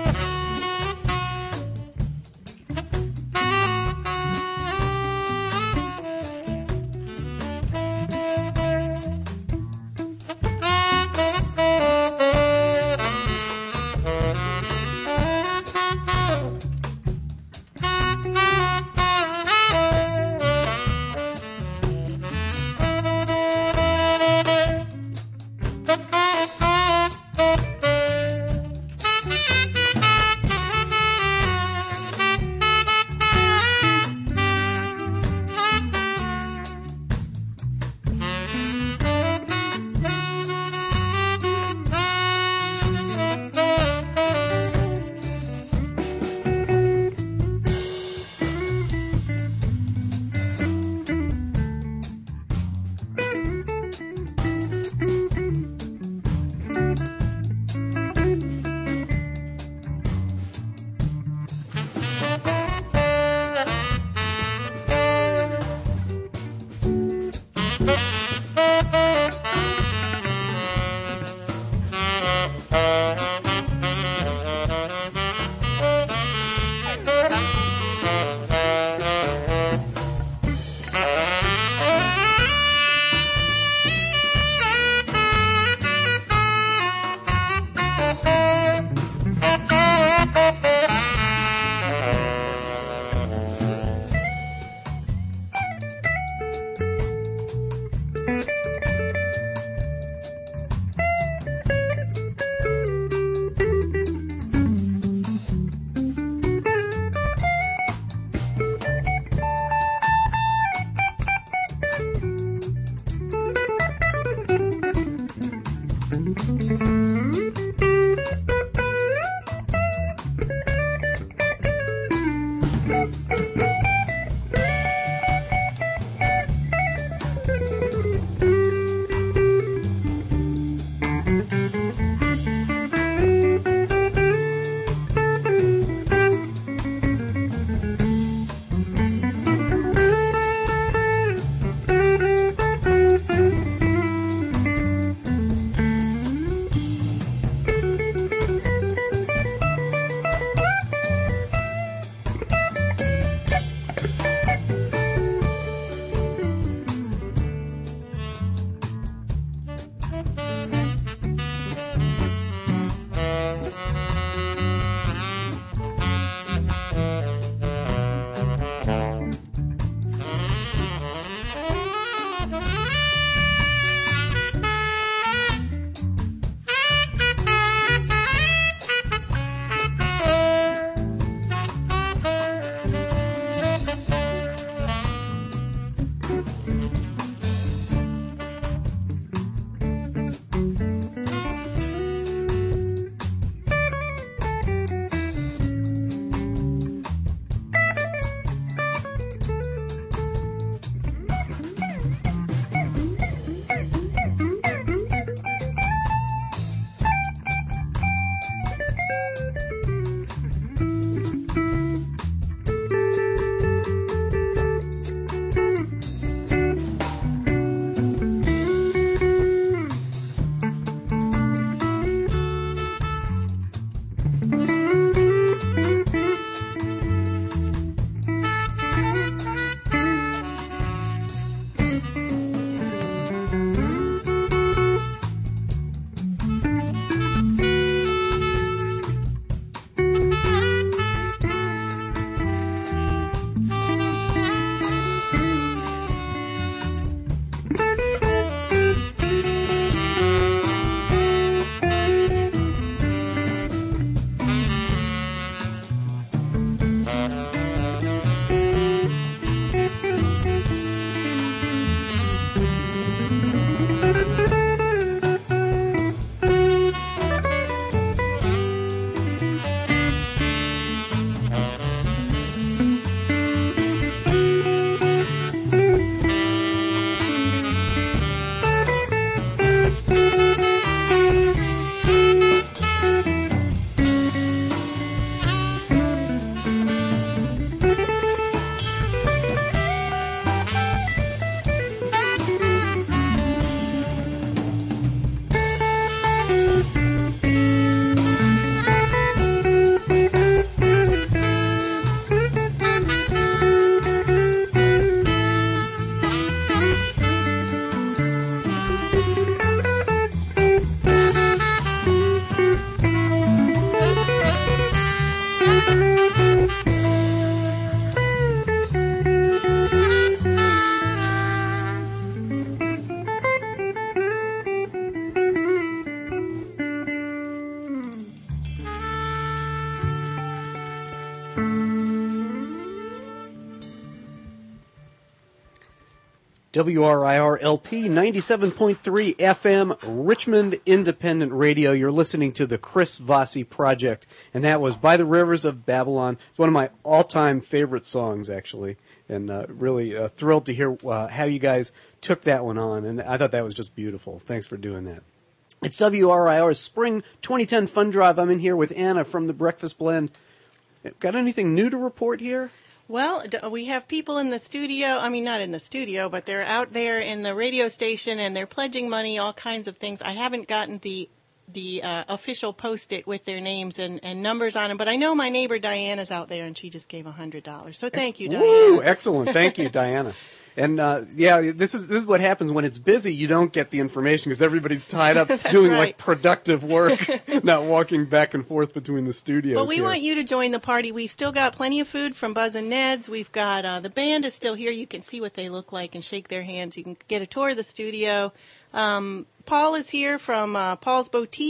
S3: W R I R L P ninety-seven point three F M, Richmond Independent Radio. You're listening to the Chris Vossi Project, and that was By the Rivers of Babylon. It's one of my all-time favorite songs, actually, and uh, really uh, thrilled to hear uh, how you guys took that one on, and I thought that was just beautiful. Thanks for doing that. It's W R I R's Spring twenty ten Fun Drive. I'm in here with Anna from the Breakfast Blend. Got anything new to report here?
S4: Well, we have people in the studio. I mean, not in the studio, but they're out there in the radio station, and they're pledging money, all kinds of things. I haven't gotten the the uh, official post-it with their names and, and numbers on them, but I know my neighbor Diana's out there, and she just gave one hundred dollars. So thank you, Diana.
S3: Woo! Excellent. Thank you, Diana. And, uh, yeah, this is this is what happens when it's busy. You don't get the information because everybody's tied up doing,
S4: right.
S3: like, productive work, not walking back and forth between the studios.
S4: But we
S3: here.
S4: want you to join the party. We've still got plenty of food from Buzz and Ned's. We've got uh, the band is still here. You can see what they look like and shake their hands. You can get a tour of the studio. Um, Paul is here from uh, Paul's Boutique.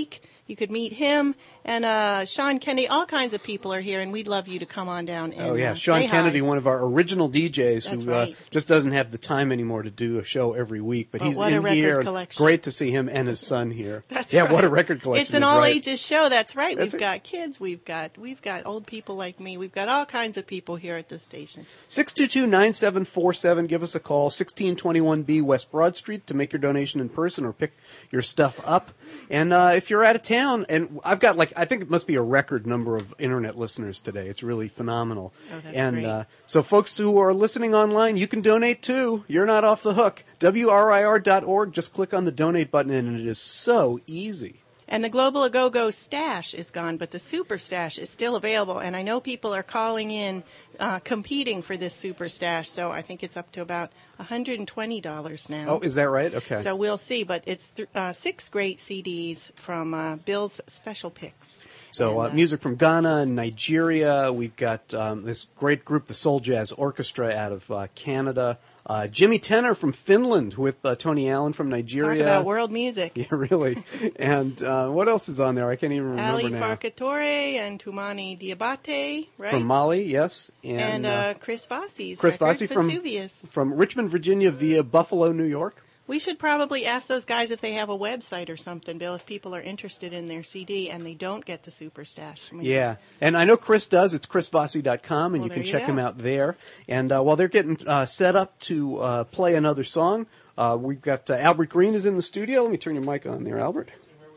S4: You could meet him and uh, Sean Kennedy. All kinds of people are here, and we'd love you to come on down and
S3: Oh, yeah.
S4: uh,
S3: Sean
S4: say
S3: Kennedy,
S4: hi.
S3: one of our original D Js
S4: That's
S3: who
S4: right.
S3: uh, just doesn't have the time anymore to do a show every week. But,
S4: But
S3: he's
S4: what a
S3: in
S4: record
S3: here.
S4: collection.
S3: Great to see him and his son here.
S4: That's
S3: yeah,
S4: right.
S3: what a record collection.
S4: It's an
S3: is
S4: all
S3: right.
S4: ages show. That's right.
S3: That's
S4: we've
S3: it.
S4: got kids. We've got we've got old people like me. We've got all kinds of people here at this station.
S3: six two two, nine seven four seven. Give us a call. sixteen twenty-one B West Broad Street to make your donation in person or pick your stuff up. And uh, if you're out of town, and I've got like, I think it must be a record number of internet listeners today. It's really phenomenal.
S4: Oh, that's
S3: and
S4: great.
S3: Uh, so folks who are listening online, you can donate too. You're not off the hook. W R I R dot org. Just click on the donate button, and it is so easy.
S4: And the Global A Go Go stash is gone, but the Super Stash is still available. And I know people are calling in, uh, competing for this Super Stash. So I think it's up to about one hundred twenty dollars now.
S3: Oh, is that right? Okay.
S4: So we'll see. But it's th- uh, six great C Ds from uh, Bill's Special Picks.
S3: So uh,
S4: And, uh,
S3: music from Ghana and Nigeria. We've got um, this great group, the Soul Jazz Orchestra, out of uh, Canada. Uh, Jimmy Tenor from Finland with uh, Tony Allen from
S4: Talk
S3: Nigeria.
S4: about world music.
S3: Yeah, really. And uh, what else is on there? I can't even remember
S4: Ali
S3: now.
S4: Farkatore and Tumani Diabate, right?
S3: From Mali, yes. And,
S4: and
S3: uh,
S4: uh, Chris Vossi's
S3: Chris
S4: record,
S3: Vossi from,
S4: Vesuvius.
S3: from Richmond, Virginia via Buffalo, New York.
S4: We should probably ask those guys if they have a website or something, Bill, if people are interested in their C D and they don't get the Super Stash. I mean,
S3: Yeah, and I know Chris does. It's chris vossi dot com, and
S4: Well,
S3: you can
S4: there you
S3: check
S4: go.
S3: him out there. And uh, while they're getting uh, set up to uh, play another song, uh, we've got uh, Albert Green is in the studio. Let me turn your mic on there, Albert.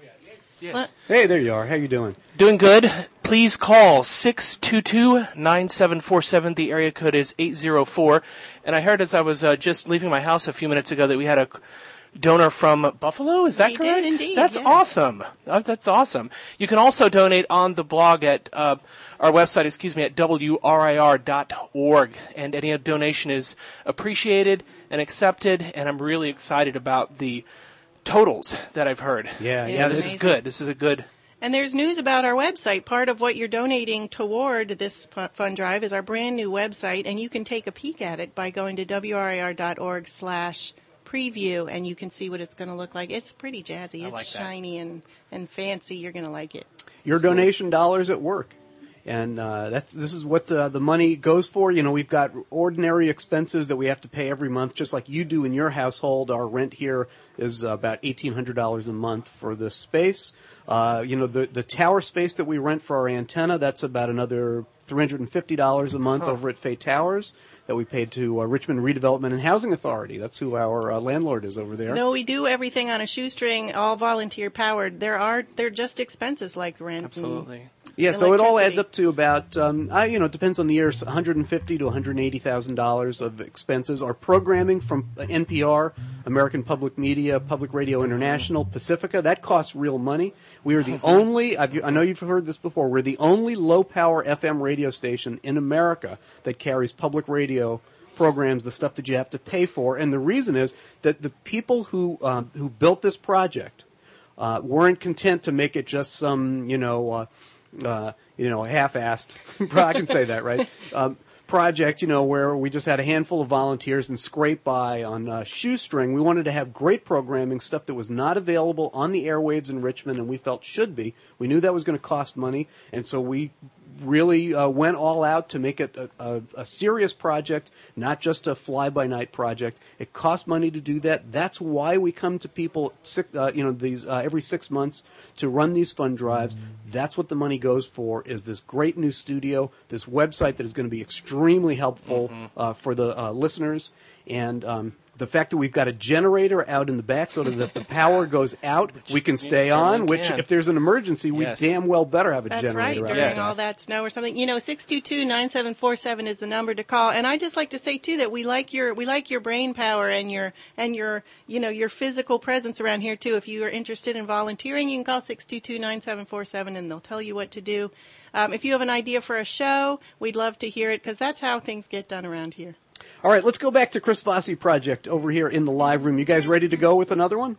S9: Yes.
S3: Hey, there you are. How you doing?
S9: Doing good. Please call six two two, nine seven four seven. The area code is eight zero four. And I heard as I was uh, just leaving my house a few minutes ago that we had a donor from Buffalo. Is that
S4: We
S9: correct?
S4: did indeed,
S9: That's
S4: yes.
S9: awesome. Uh, That's awesome. You can also donate on the blog at uh, our website, excuse me, at W R I R dot org. And any donation is appreciated and accepted. And I'm really excited about the totals that I've heard.
S3: Yeah,
S4: It
S3: yeah.
S4: is
S9: This is
S4: amazing.
S9: good. This is a good...
S4: And there's news about our website. Part of what you're donating toward this fu- fund drive is our brand new website, and you can take a peek at it by going to W R I R dot org slash preview, and you can see what it's going to look like. It's pretty jazzy.
S9: I
S4: It's
S9: like that.
S4: shiny and, and fancy. You're going to like it.
S3: Your donation dollars at work. And uh, that's this is what the, the money goes for. You know, we've got ordinary expenses that we have to pay every month, just like you do in your household. Our rent here is about eighteen hundred dollars a month for this space. Uh, you know, the the tower space that we rent for our antenna, that's about another three hundred fifty dollars a month over at Fay Towers that we paid to uh, Richmond Redevelopment and Housing Authority. That's who our uh, landlord is over there.
S4: No, we do everything on a shoestring, all volunteer powered. There are they're just expenses like rent.
S9: Absolutely.
S3: Yeah, so it all
S4: Electricity.
S3: adds up to about, um, I, you know, it depends on the year, one hundred fifty thousand to one hundred eighty thousand dollars of expenses. Our programming from N P R, American Public Media, Public Radio International, Pacifica, that costs real money. We are the only, I've, I know you've heard this before, we're the only low-power F M radio station in America that carries public radio programs, the stuff that you have to pay for. And the reason is that the people who um, who built this project uh, weren't content to make it just some, you know, uh, Uh, you know, half-assed, I can say that, right? Um, project, you know, where we just had a handful of volunteers and scrape by on uh, shoestring. We wanted to have great programming, stuff that was not available on the airwaves in Richmond, and we felt should be. We knew that was going to cost money, and so we really uh, went all out to make it a, a, a serious project, not just a fly-by-night project. It cost money to do that. That's why we come to people, six, uh, you know, these uh, every six months to run these fund drives. That's what the money goes for. Is this great new studio, this website that is going to be extremely helpful uh, for the uh, listeners, and um, the fact that we've got a generator out in the back so that if the power goes out, we can stay
S9: certainly
S3: on. Which,
S9: can.
S3: if there's an emergency, we
S9: Yes.
S3: damn well better have a
S4: That's right,
S3: generator out
S4: during
S3: there.
S4: all that snow or something. You know, six two two, nine seven four seven is the number to call. And I just like to say too that we like your we like your brain power and your and your you know, your physical presence around here too. If you are interested in volunteering, you can call six two two, nine seven four seven and they'll tell you what to do. Um, if you have an idea for a show, we'd love to hear it because that's how things get done around here.
S3: All right, let's go back to Chris Vossi Project over here in the live room. You guys ready to go with another one?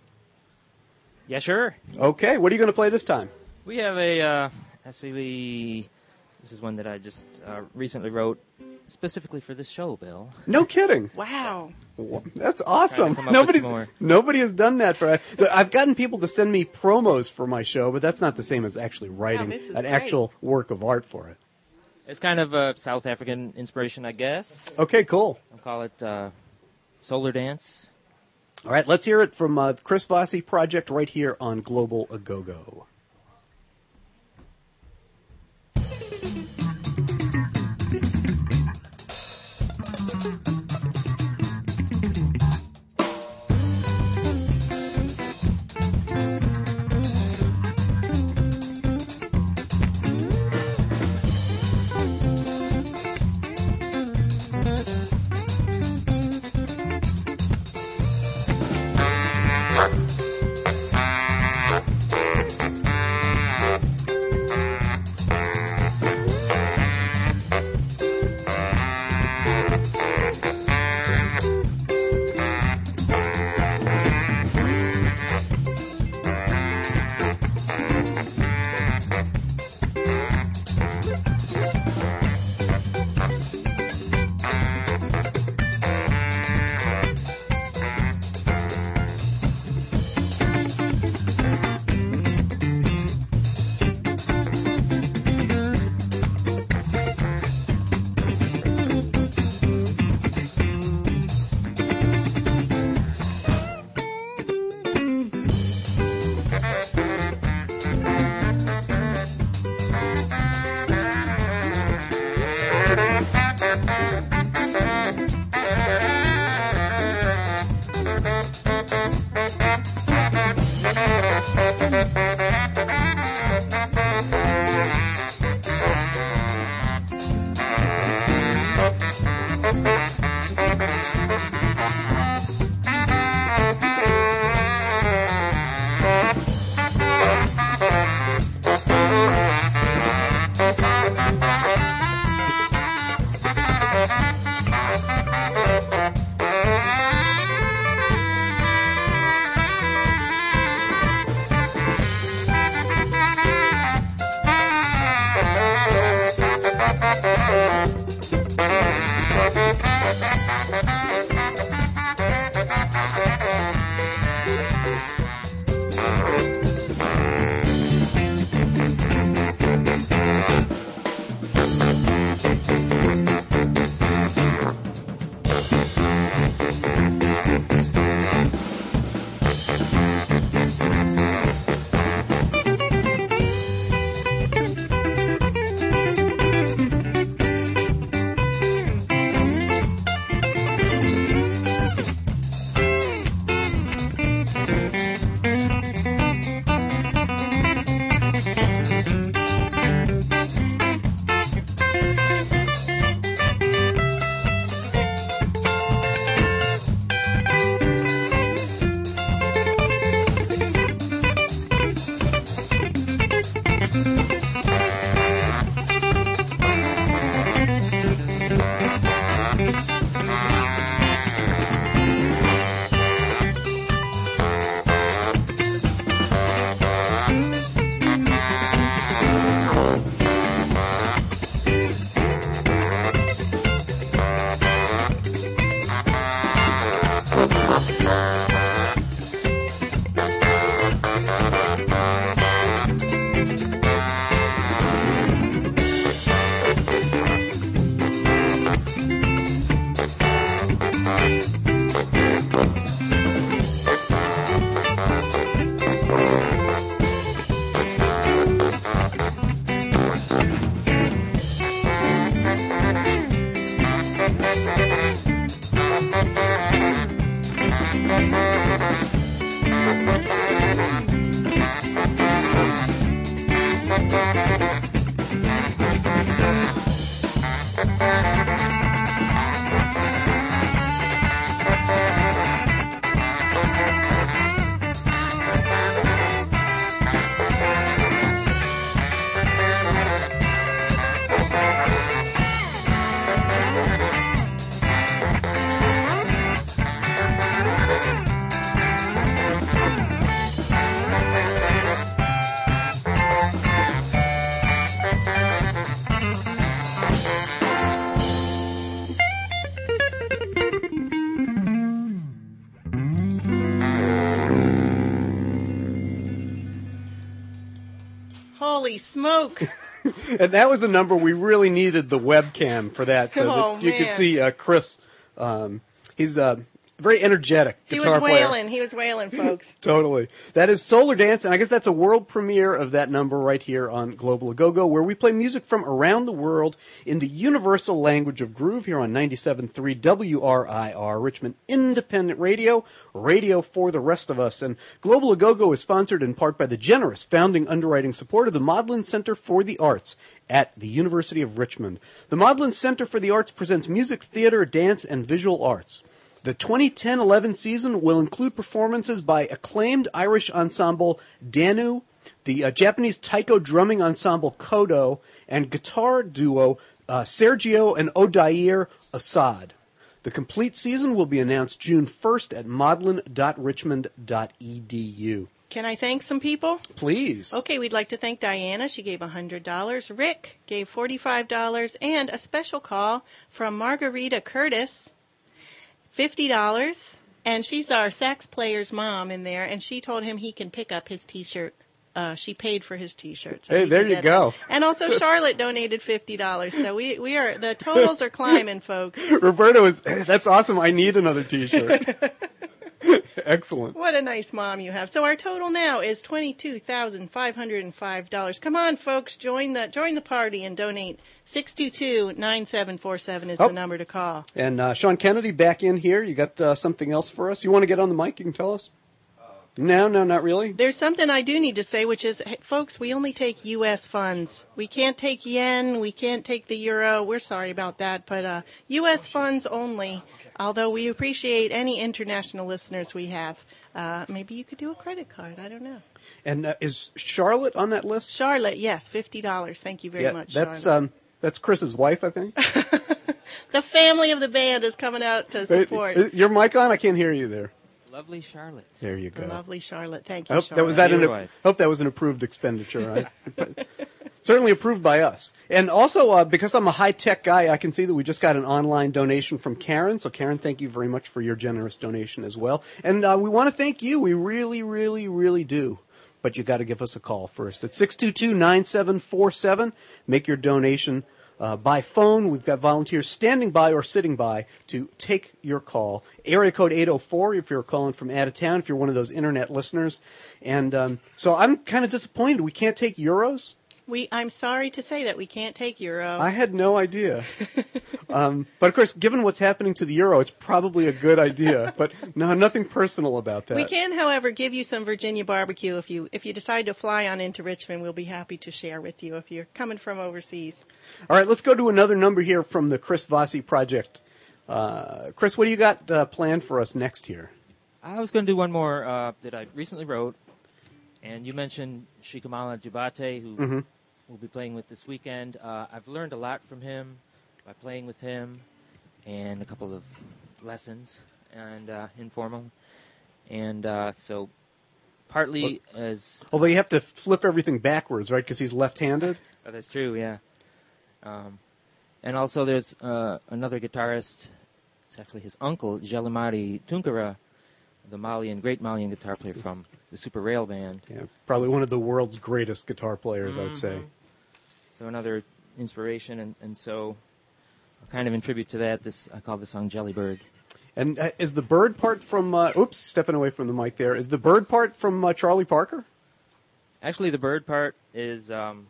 S8: Yeah, sure.
S3: Okay, what are you going to play this time?
S8: We have a uh, actually This is one that I just uh, recently wrote specifically for this show, Bill.
S3: No kidding.
S4: Wow.
S3: That's awesome.
S8: come up with
S3: Nobody's
S8: some more.
S3: nobody has done that for. I've gotten people to send me promos for my show, but that's not the same as actually writing
S4: this is
S3: an
S4: great.
S3: actual work of art for it.
S8: It's kind of a South African inspiration, I guess.
S3: Okay, cool.
S8: I'll call it uh, Solar Dance.
S3: All right, let's hear it from uh, the Chris Vossi Project right here on Global A-Go-Go.
S4: Holy smoke!
S3: And that was a number we really needed the webcam for that, so
S4: Oh,
S3: that you could
S4: man.
S3: see uh, Chris. Um, he's a very energetic
S4: He
S3: guitar
S4: was
S3: player.
S4: wailing. He was wailing, folks.
S3: Totally. That is Solar Dance, and I guess that's a world premiere of that number right here on Global A Go-Go, where we play music from around the world in the universal language of groove here on ninety-seven point three W R I R, Richmond Independent Radio, radio for the rest of us. And Global A Go-Go is sponsored in part by the generous founding underwriting support of the Maudlin Center for the Arts at the University of Richmond. The Maudlin Center for the Arts presents music, theater, dance, and visual arts. The twenty ten eleven season will include performances by acclaimed Irish ensemble Danu, the uh, Japanese taiko drumming ensemble Kodo, and guitar duo uh, Sergio and Odair Assad. The complete season will be announced June first at maudlin dot richmond dot e d u.
S4: Can I thank some people?
S3: Please.
S4: Okay, we'd like to thank Diana. She gave one hundred dollars. Rick gave forty-five dollars. And a special call from Margarita Curtis, fifty dollars. And she's our sax player's mom in there, and she told him he can pick up his T-shirt. Uh, she paid for his T-shirt. So
S3: Hey,
S4: he
S3: there
S4: can
S3: you
S4: get
S3: go.
S4: that. And also Charlotte donated fifty dollars. So we, we are, the totals are climbing, folks.
S3: Roberto is, that's awesome. I need another T-shirt. Excellent.
S4: What a nice mom you have. So our total now is twenty-two thousand five hundred five dollars. Come on, folks, join the join the party and donate. six two two, nine seven four seven is
S3: Oh.
S4: the number to call.
S3: And uh, Sean Kennedy back in here. You got uh, something else for us? You want to get on the mic? You can tell us. No, no, not really.
S4: There's something I do need to say, which is, hey, folks, we only take U S funds. We can't take yen. We can't take the euro. We're sorry about that, but uh, U S funds only. Although we appreciate any international listeners we have. Uh, maybe you could do a credit card. I don't know.
S3: And uh, is Charlotte on that list?
S4: Charlotte, yes, fifty dollars. Thank you very
S3: yeah,
S4: much,
S3: that's
S4: Charlotte.
S3: um, that's Chris's wife, I think.
S4: The family of the band is coming out to support.
S3: Is your mic on? I can't hear you there.
S8: Lovely Charlotte.
S3: There you
S4: The
S3: go.
S4: lovely Charlotte. Thank
S3: I
S4: you,
S3: hope that was that
S8: Your
S3: an,
S8: wife.
S3: hope that was an approved expenditure. I, certainly approved by us. And also, uh, because I'm a high-tech guy, I can see that we just got an online donation from Karen. So, Karen, thank you very much for your generous donation as well. And uh, we want to thank you. We really, really, really do. But you got to give us a call first. At six two two, nine seven four seven. Make your donation uh, by phone. We've got volunteers standing by or sitting by to take your call. Area code eight oh four if you're calling from out of town, if you're one of those internet listeners. And um, so I'm kind of disappointed we can't take euros.
S4: We, I'm sorry to say that we can't take euro.
S3: I had no idea. um, but of course, given what's happening to the euro, it's probably a good idea. But no, nothing personal about that.
S4: We can, however, give you some Virginia barbecue if you if you decide to fly on into Richmond. We'll be happy to share with you if you're coming from overseas.
S3: All right, let's go to another number here from the Chris Vossi Project. Uh, Chris, what do you got uh, planned for us next here?
S8: I was going to do one more uh, that I recently wrote, and you mentioned Shikamala Jubate, who
S3: Mm-hmm.
S8: we'll be playing with this weekend. Uh, I've learned a lot from him by playing with him, and a couple of lessons, and uh, informal. And uh, so, partly as
S3: Although you have to flip everything backwards, right, because he's left-handed?
S8: oh, that's true, yeah. Um, and also, there's uh, another guitarist. It's actually his uncle, Jalimari Tunkara, the Malian, great Malian guitar player from the Super Rail Band.
S3: Yeah, probably one of the world's greatest guitar players, I would say.
S8: So another inspiration, and, and so kind of in tribute to that, this I call the song Jelly Bird.
S3: And uh, is the bird part from, uh, oops, stepping away from the mic there, is the bird part from uh, Charlie Parker?
S8: Actually, the bird part is, um,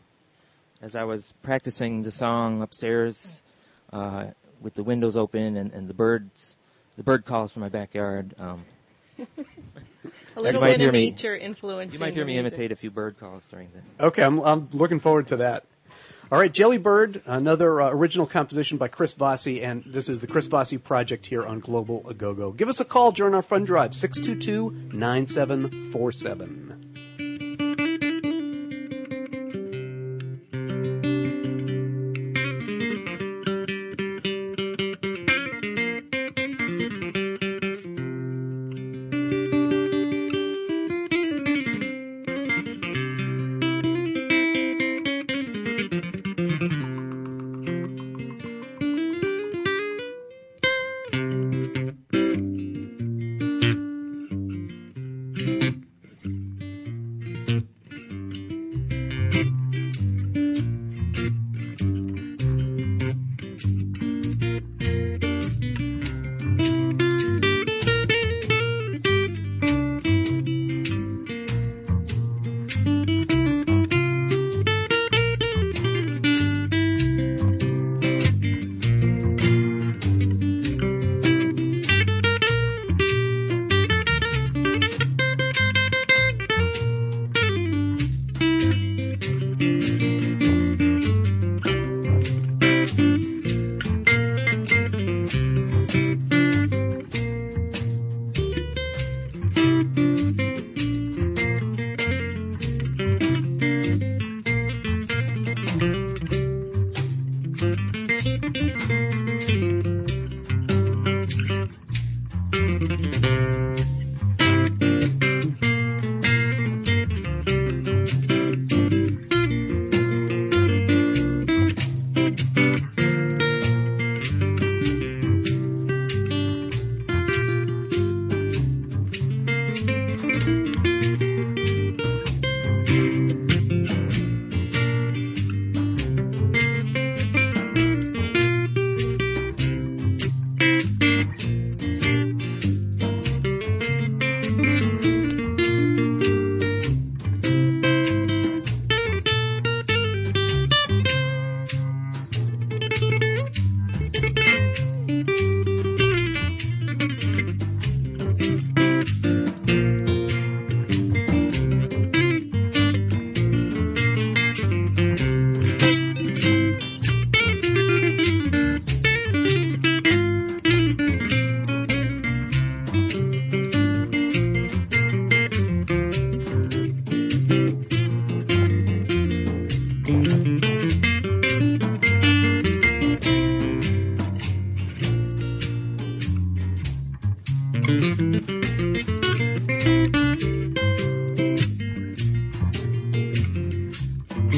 S8: as I was practicing the song upstairs uh, with the windows open and, and the birds, the bird calls from my backyard. Um,
S4: A little
S8: might
S4: bit
S8: hear
S4: of
S8: me-
S4: nature influencing
S8: you might hear
S4: the
S8: me
S4: music.
S8: imitate a few bird calls during the...
S3: Okay, I'm, I'm looking forward to that. All right, Jelly Bird, another uh, original composition by Chris Vossi, and this is the Chris Vossi Project here on Global A Go-Go. Give us a call during our fun drive, six two two, nine seven four seven.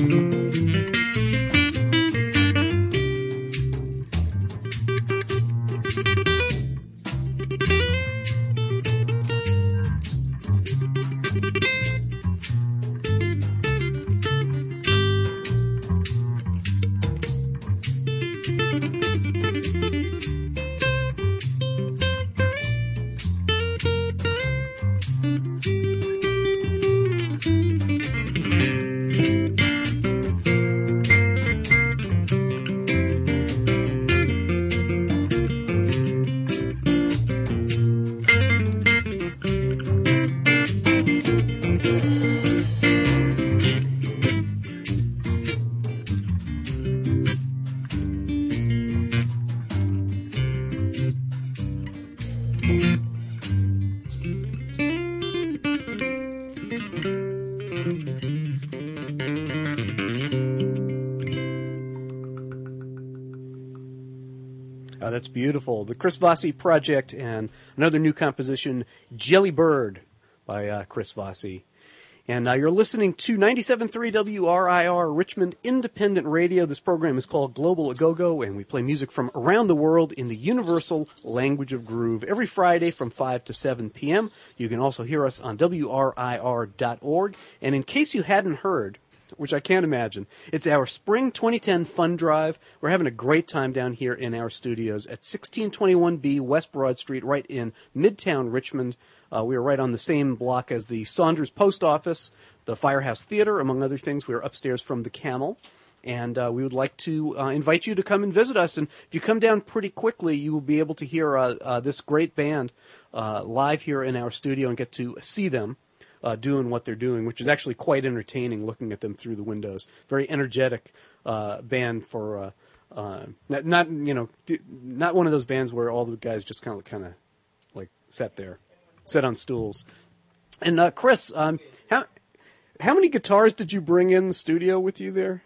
S3: Uh, that's beautiful. The Chris Vossi Project and another new composition, Jelly Bird, by uh, Chris Vossi. And uh, you're listening to ninety-seven point three W R I R, Richmond Independent Radio. This program is called Global A-Go-Go, and we play music from around the world in the universal language of groove every Friday from five to seven p.m. You can also hear us on W R I R dot org. And in case you hadn't heard, which I can't imagine, it's our Spring twenty ten Fun Drive. We're having a great time down here in our studios at sixteen twenty-one B West Broad Street, right in Midtown Richmond. Uh, we are right on the same block as the Saunders Post Office, the Firehouse Theater, among other things. We are upstairs from the Camel. And uh, we would like to uh, invite you to come and visit us. And if you come down pretty quickly, you will be able to hear uh, uh, this great band uh, live here in our studio and get to see them uh, doing what they're doing, which is actually quite entertaining looking at them through the windows. Very energetic uh, band for uh, uh, not, not you know not one of those bands where all the guys just kind of kind of like sat there, sat on stools. And uh, Chris, um, how how many guitars did you bring in the studio with you there?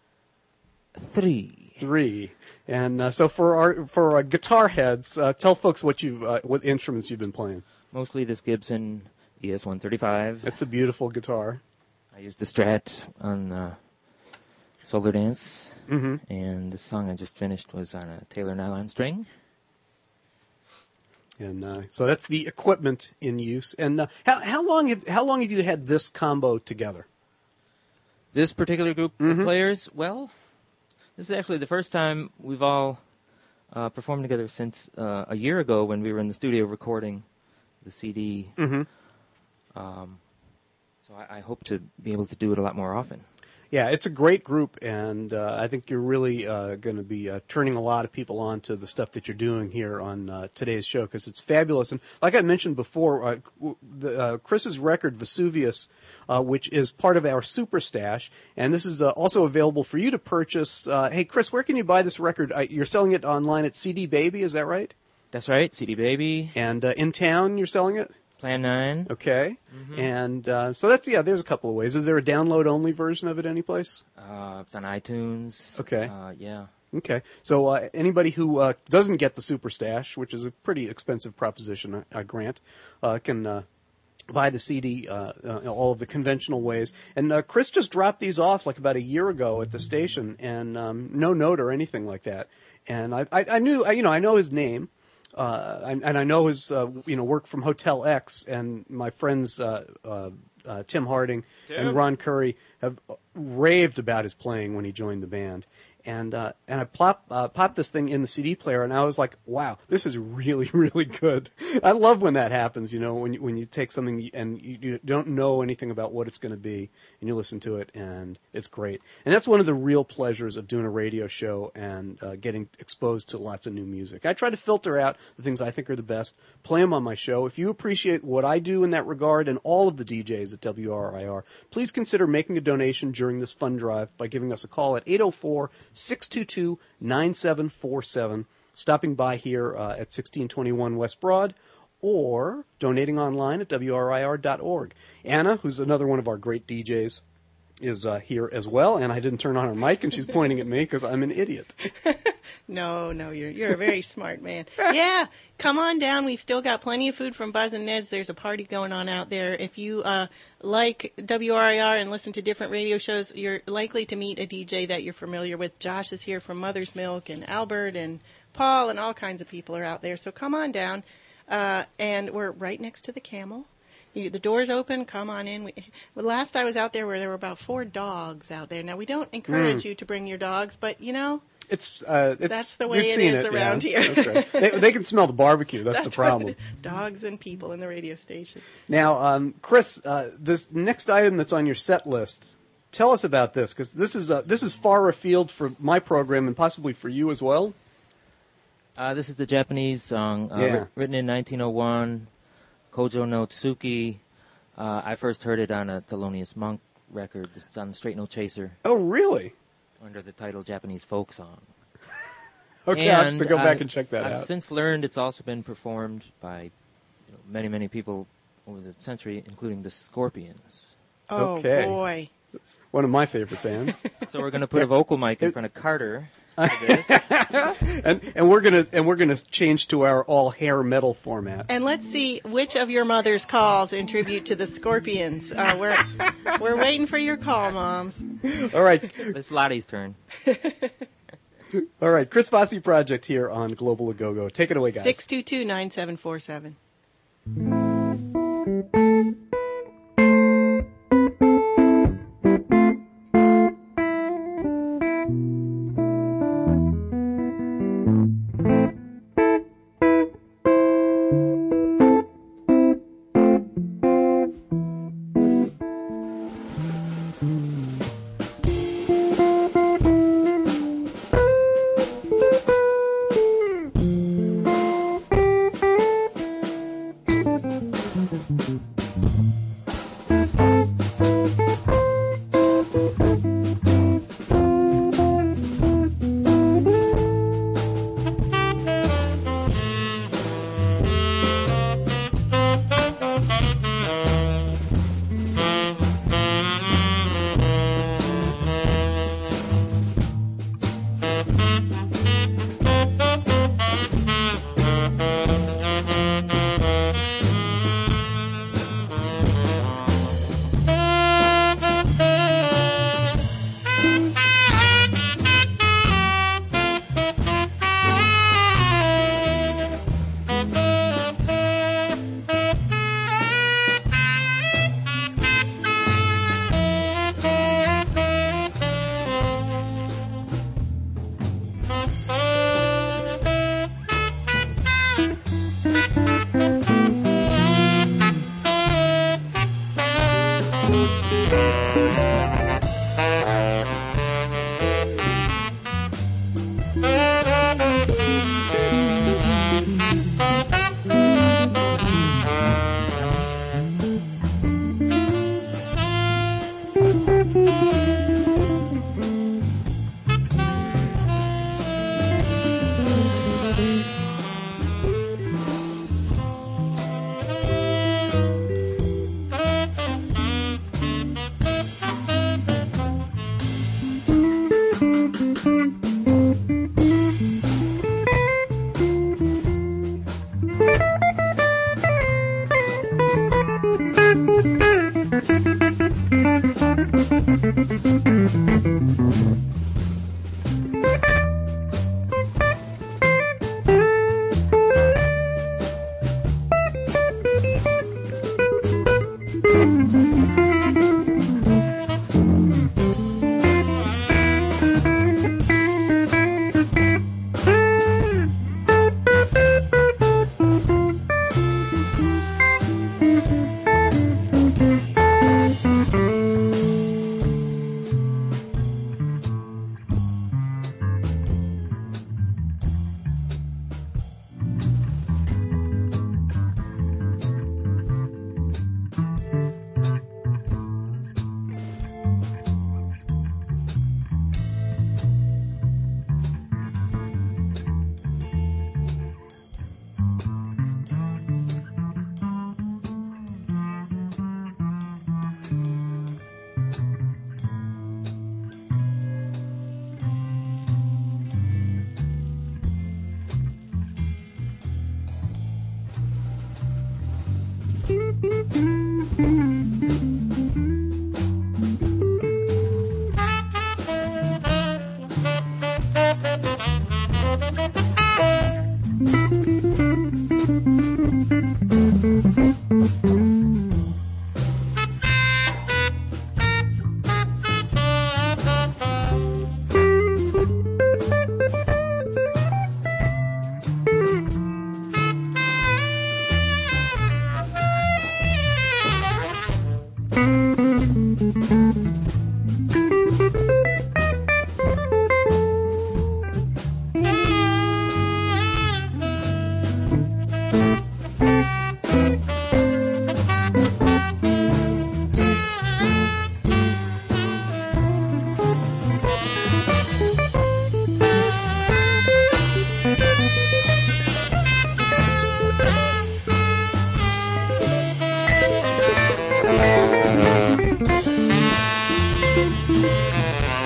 S8: Three.
S3: Three. And uh, so for our for our guitar heads, uh, tell folks what you uh, what instruments you've been playing.
S8: Mostly this Gibson E S one thirty-five.
S3: That's a beautiful guitar.
S8: I used the Strat on uh, Solar Dance,
S3: mm-hmm.
S8: and the song I just finished was on a Taylor nylon string.
S3: And uh, so that's the equipment in use. And uh, how how long have how long have you had this combo together?
S8: This particular group
S3: mm-hmm.
S8: of players, well, this is actually the first time we've all uh, performed together since uh, a year ago when we were in the studio recording the C D.
S3: Mm-hmm.
S8: Um, so I, I hope to be able to do it a lot more often.
S3: Yeah, it's a great group, and uh, I think you're really uh, going to be uh, turning a lot of people on to the stuff that you're doing here on uh, today's show, because it's fabulous. And like I mentioned before, uh, the, uh, Chris's record, Vesuvius, uh, which is part of our Super Stash, and this is uh, also available for you to purchase. Uh, hey, Chris, where can you buy this record? Uh, you're selling it online at C D Baby, is that right?
S8: That's right, C D Baby.
S3: And uh, in town, you're selling it?
S8: Plan nine.
S3: Okay.
S8: Mm-hmm. And
S3: uh, so that's, yeah, there's a couple of ways. Is there a download-only version of it anyplace?
S8: Uh, it's on iTunes.
S3: Okay.
S8: Uh, yeah.
S3: Okay. So uh, anybody who uh, doesn't get the Super Stash, which is a pretty expensive proposition, I, I grant, uh, can uh, buy the C D uh, uh, all of the conventional ways. And uh, Chris just dropped these off like about a year ago at the station, and um, no note or anything like that. And I, I, I knew, I, you know, I know his name. Uh, and, and I know his, uh, you know, work from Hotel X, and my friends uh, uh, uh, Tim Harding
S8: Tim.
S3: and Ron Curry have raved about his playing when he joined the band. And uh, and I plop, uh, popped this thing in the C D player, and I was like, wow, this is really, really good. I love when that happens, you know, when you, when you take something and you, you don't know anything about what it's going to be, and you listen to it, and it's great. And that's one of the real pleasures of doing a radio show and uh, getting exposed to lots of new music. I try to filter out the things I think are the best, play them on my show. If you appreciate what I do in that regard, and all of the D Js at W R I R, please consider making a donation during this fund drive by giving us a call at eight oh four, six two two, nine seven four seven, stopping by here uh, at sixteen twenty-one West Broad, or donating online at W R I R dot org. Anna, who's another one of our great D Js, is uh, here as well, and I didn't turn on her mic, and she's pointing at me because I'm an idiot.
S4: No, no, you're you're a very smart man. Yeah, come on down. We've still got plenty of food from Buzz and Ned's. There's a party going on out there. If you uh, like W R I R and listen to different radio shows, you're likely to meet a D J that you're familiar with. Josh is here from Mother's Milk, and Albert and Paul and all kinds of people are out there. So come on down, uh, and we're right next to the Camel. You, the door's open. Come on in. We, well, last I was out there, where there were about four dogs out there. Now we don't encourage
S3: Mm.
S4: you to bring your dogs, but you know.
S3: It's, uh, it's
S4: That's the way
S3: you've
S4: it
S3: seen
S4: is
S3: it,
S4: around
S3: yeah.
S4: here.
S3: That's right. They, they can smell the barbecue. That's,
S4: That's
S3: the problem.
S4: what it is. Dogs and people in the radio station.
S3: Now, um, Chris, uh, this next item that's on your set list, tell us about this, because this is uh, this is far afield for my program and possibly for you as well.
S8: Uh, this is the Japanese song, uh,
S3: Yeah.
S8: writ- written in nineteen oh one, Kojo no Tsuki. Uh, I first heard it on a Thelonious Monk record. It's on Straight No Chaser.
S3: Oh, really?
S8: Under the title Japanese Folk Song.
S3: Okay, I have
S8: And
S3: to go back
S8: I-
S3: and check that
S8: I've
S3: out.
S8: since learned it's also been performed by you know, many, many people over the century, including the Scorpions.
S4: Oh,
S3: Okay.
S4: boy.
S3: It's one of my favorite bands.
S8: So we're going to put a vocal mic in front of Carter for this.
S3: and and we're gonna and we're gonna change to our all hair metal format.
S4: And let's see which of your mother's calls in tribute to the Scorpions. Uh, we're we're waiting for your call, moms.
S3: All right,
S8: It's Lottie's turn.
S3: all right. Chris Fosse Project here on Global Agogo. Take it away, guys.
S4: Six two two nine seven four seven.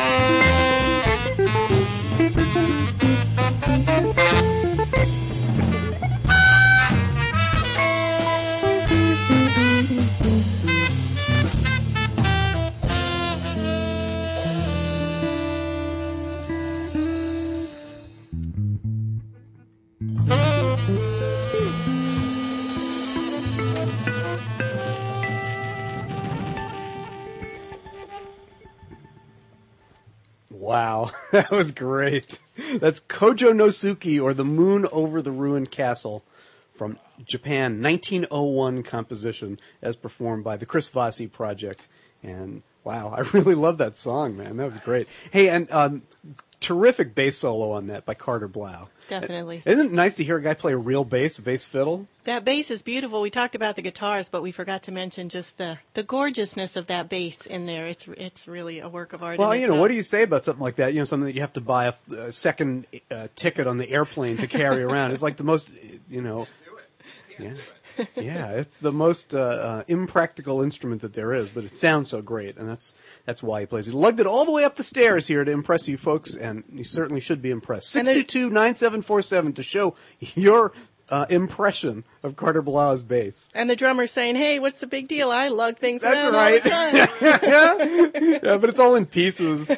S3: Wow, that was great. That's Kojo Nosuke, or The Moon Over the Ruined Castle, from Japan, nineteen oh one composition, as performed by the Chris Vossi Project. And wow, I really love that song, man. That was great. Hey, and um, terrific bass solo on that by Carter Blau.
S4: Definitely.
S3: Isn't it nice to hear a guy play a real bass, a bass fiddle?
S4: That bass is beautiful. We talked about the guitars, but we forgot to mention just the, the gorgeousness of that bass in there. It's it's really a work of art.
S3: Well,
S4: in
S3: you know,
S4: itself.
S3: what do you say about something like that? You know, something that you have to buy a, a second uh, ticket on the airplane to carry around. It's like the most, you know, yeah, yeah, it's the most uh, uh, impractical instrument that there is, but it sounds so great, and that's that's why he plays it. He lugged it all the way up the stairs here to impress you folks, and you certainly should be impressed. six two two, nine seven four seven to show your uh, impression of Carter Blau's bass.
S4: And the drummer's saying, hey, what's the big deal? I lug things
S3: That's
S4: around
S3: right.
S4: all the time.
S3: Yeah, but it's all in pieces.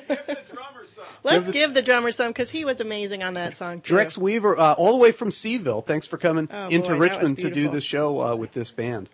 S4: Let's give the drummer some, because he was amazing on that song, too.
S3: Drex Weaver, uh, all the way from Seville. Thanks for coming
S4: Oh,
S3: into
S4: boy, that was
S3: Richmond to do
S4: beautiful.
S3: the show uh, with this band.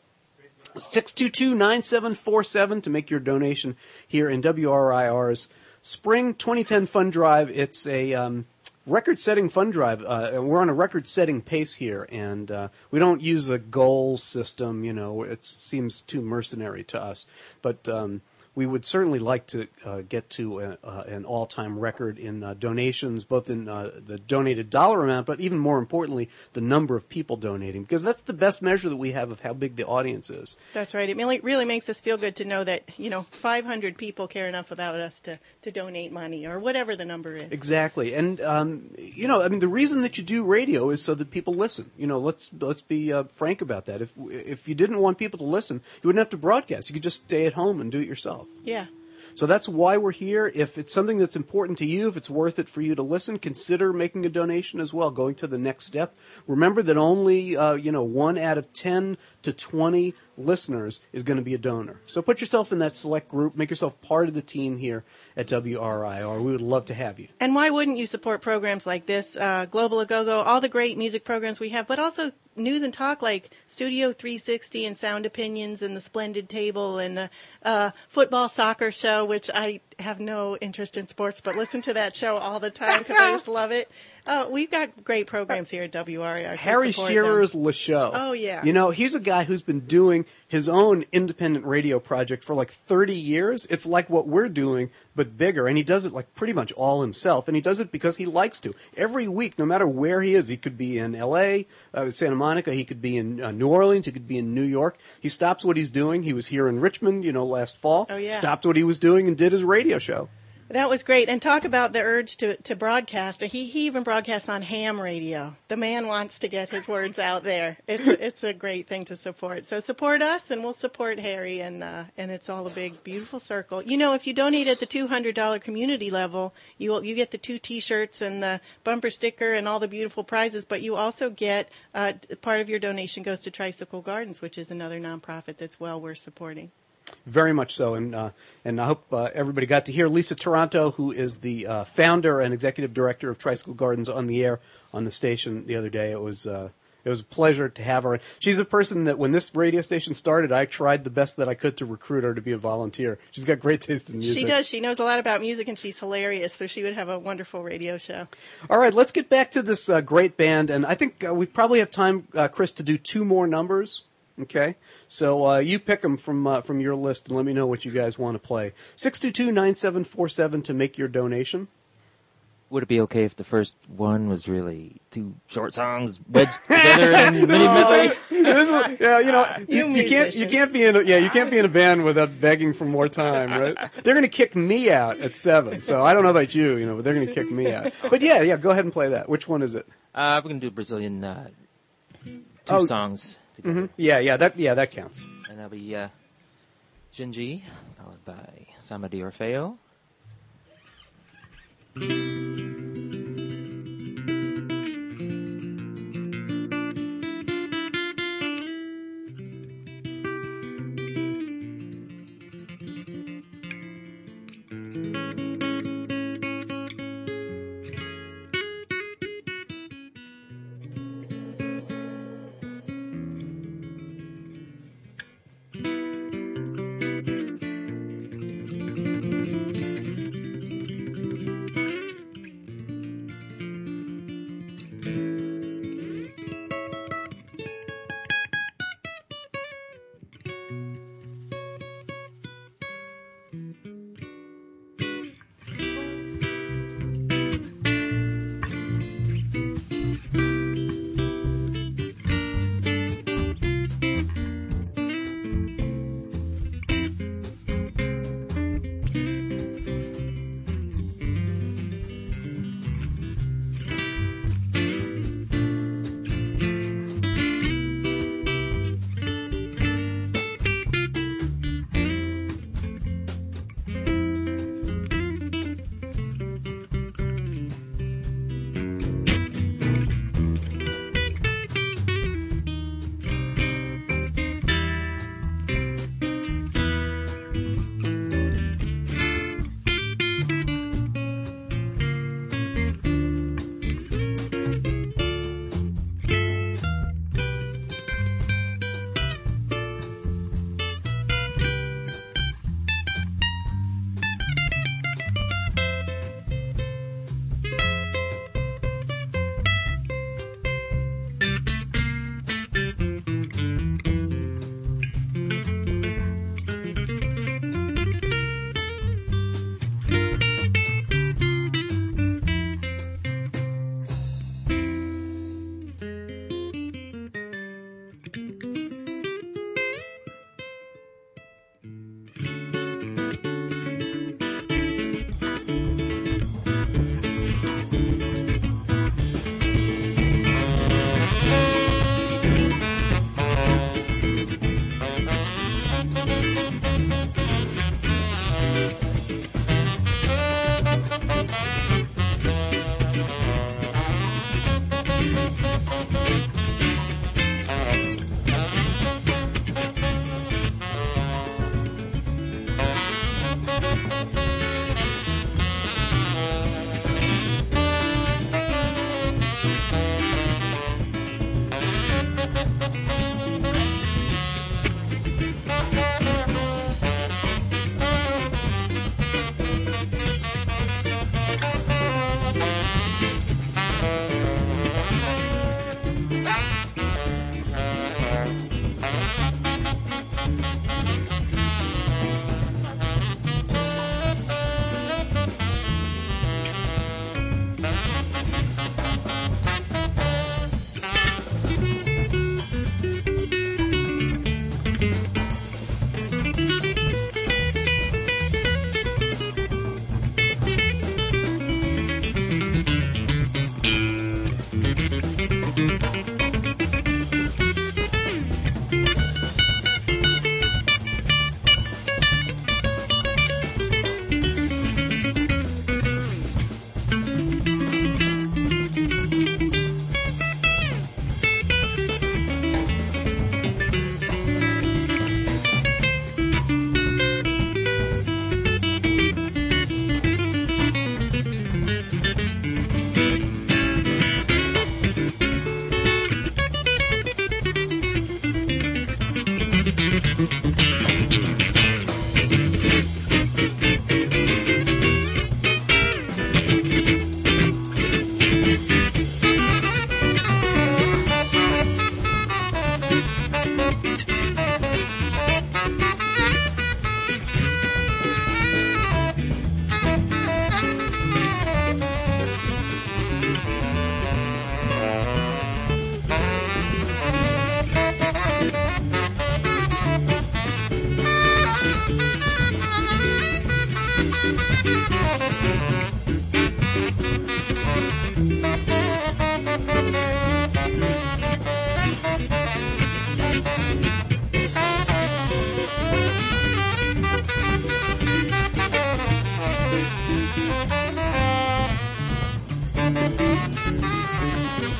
S3: six two two, nine seven four seven to make your donation here in W R I R's Spring twenty ten Fund Drive. It's a um, record-setting fund drive. Uh, and we're on a record-setting pace here, and uh, we don't use a goals system. You know, it seems too mercenary to us. But um, we would certainly like to uh, get to a, uh, an all-time record in uh, donations, both in uh, the donated dollar amount, but even more importantly, the number of people donating, because that's the best measure that we have of how big the audience is.
S4: That's right. It really, really makes us feel good to know that, you know, five hundred people care enough about us to, to donate money, or whatever the number is.
S3: Exactly, and um, you know, I mean, the reason that you do radio is so that people listen. You know, let's let's be uh, frank about that. If if you didn't want people to listen, you wouldn't have to broadcast. You could just stay at home and do it yourself.
S4: Yeah.
S3: So that's why we're here. If it's something that's important to you, if it's worth it for you to listen, consider making a donation as well, going to the next step. Remember that only, uh, you know, one out of ten to twenty listeners is going to be a donor. So put yourself in that select group. Make yourself part of the team here at W R I R. We would love to have you.
S4: And why wouldn't you support programs like this, uh, Global A-Go-Go, all the great music programs we have, but also news and talk like Studio three sixty and Sound Opinions and the Splendid Table and the uh, Football Soccer Show, which I have no interest in sports, but listen to that show all the time because I just love it. Uh, we've got great programs here at W R I R. So
S3: Harry
S4: support
S3: Shearer's
S4: them.
S3: Le Show.
S4: Oh, yeah.
S3: You know, he's a guy who's been doing his own independent radio project for like thirty years. It's like what we're doing, but bigger. And he does it like pretty much all himself. And he does it because he likes to. Every week, no matter where he is, he could be in L A, uh, Santa Monica, he could be in uh, New Orleans, he could be in New York. He stops what he's doing. He was here in Richmond, you know, last fall.
S4: Oh, yeah.
S3: Stopped what he was doing and did his radio show.
S4: That was great. And talk about the urge to, to broadcast. He, he even broadcasts on ham radio. The man wants to get his words out there. It's a, it's a great thing to support. So support us, and we'll support Harry, and uh, and it's all a big, beautiful circle. You know, if you donate at the two hundred dollars community level, you you get the two T-shirts and the bumper sticker and all the beautiful prizes, but you also get uh, part of your donation goes to Tricycle Gardens, which is another nonprofit that's well worth supporting.
S3: Very much so, and uh, and I hope uh, everybody got to hear Lisa Taranto, who is the uh, founder and executive director of Tricycle Gardens, on the air on the station the other day. It was uh, it was a pleasure to have her. She's a person that when this radio station started, I tried the best that I could to recruit her to be a volunteer. She's got great taste in music.
S4: She does. She knows a lot about music, and she's hilarious, so she would have a wonderful radio show.
S3: All right, let's get back to this uh, great band, and I think uh, we probably have time, uh, Chris, to do two more numbers. Okay, so uh, you pick them from uh, from your list and let me know what you guys want to play. six two two, nine seven four seven to make your donation.
S8: Would it be okay if the first one was really two short songs wedged together in mini medley?
S3: This is- yeah, you know, you,
S4: You
S3: you can't you
S4: musician.
S3: can't be in a, yeah you can't be in a band without begging for more time, right? They're going to kick me out at seven, so I don't know about you, you know, but they're going to kick me out. But yeah, yeah, go ahead and play that. Which one is it?
S8: Uh, we're going to do Brazilian uh, two
S3: Oh.
S8: songs together.
S3: Yeah, yeah, that yeah that counts.
S8: And that'll be uh, Genji, followed by Samba de Orfeo.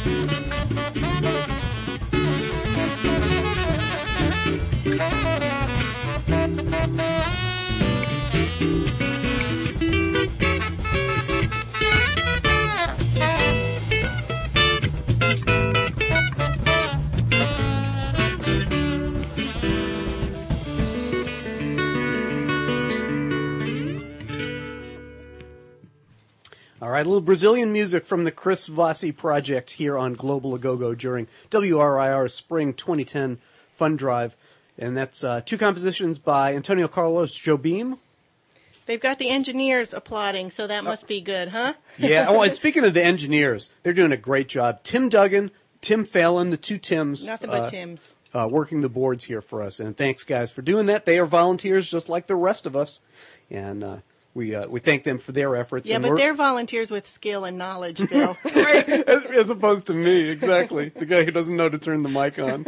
S3: All right, a little Brazilian music from the Chris Vossi Project here on Global Agogo during W R I R's Spring twenty ten Fun Drive. And that's uh, two compositions by Antonio Carlos Jobim.
S4: They've got the engineers applauding, so that must be good, huh?
S3: Yeah, oh, and speaking of the engineers, they're doing a great job. Tim Duggan, Tim Fallon, the two Tims.
S4: Nothing but
S3: uh,
S4: Tims.
S3: Uh, working the boards here for us. And thanks, guys, for doing that. They are volunteers just like the rest of us. And uh, we uh, we thank them for their efforts.
S4: Yeah,
S3: and
S4: but
S3: we're-
S4: they're volunteers with skill and knowledge, Bill.
S3: Right, as, as opposed to me, exactly. The guy who doesn't know to turn the mic on.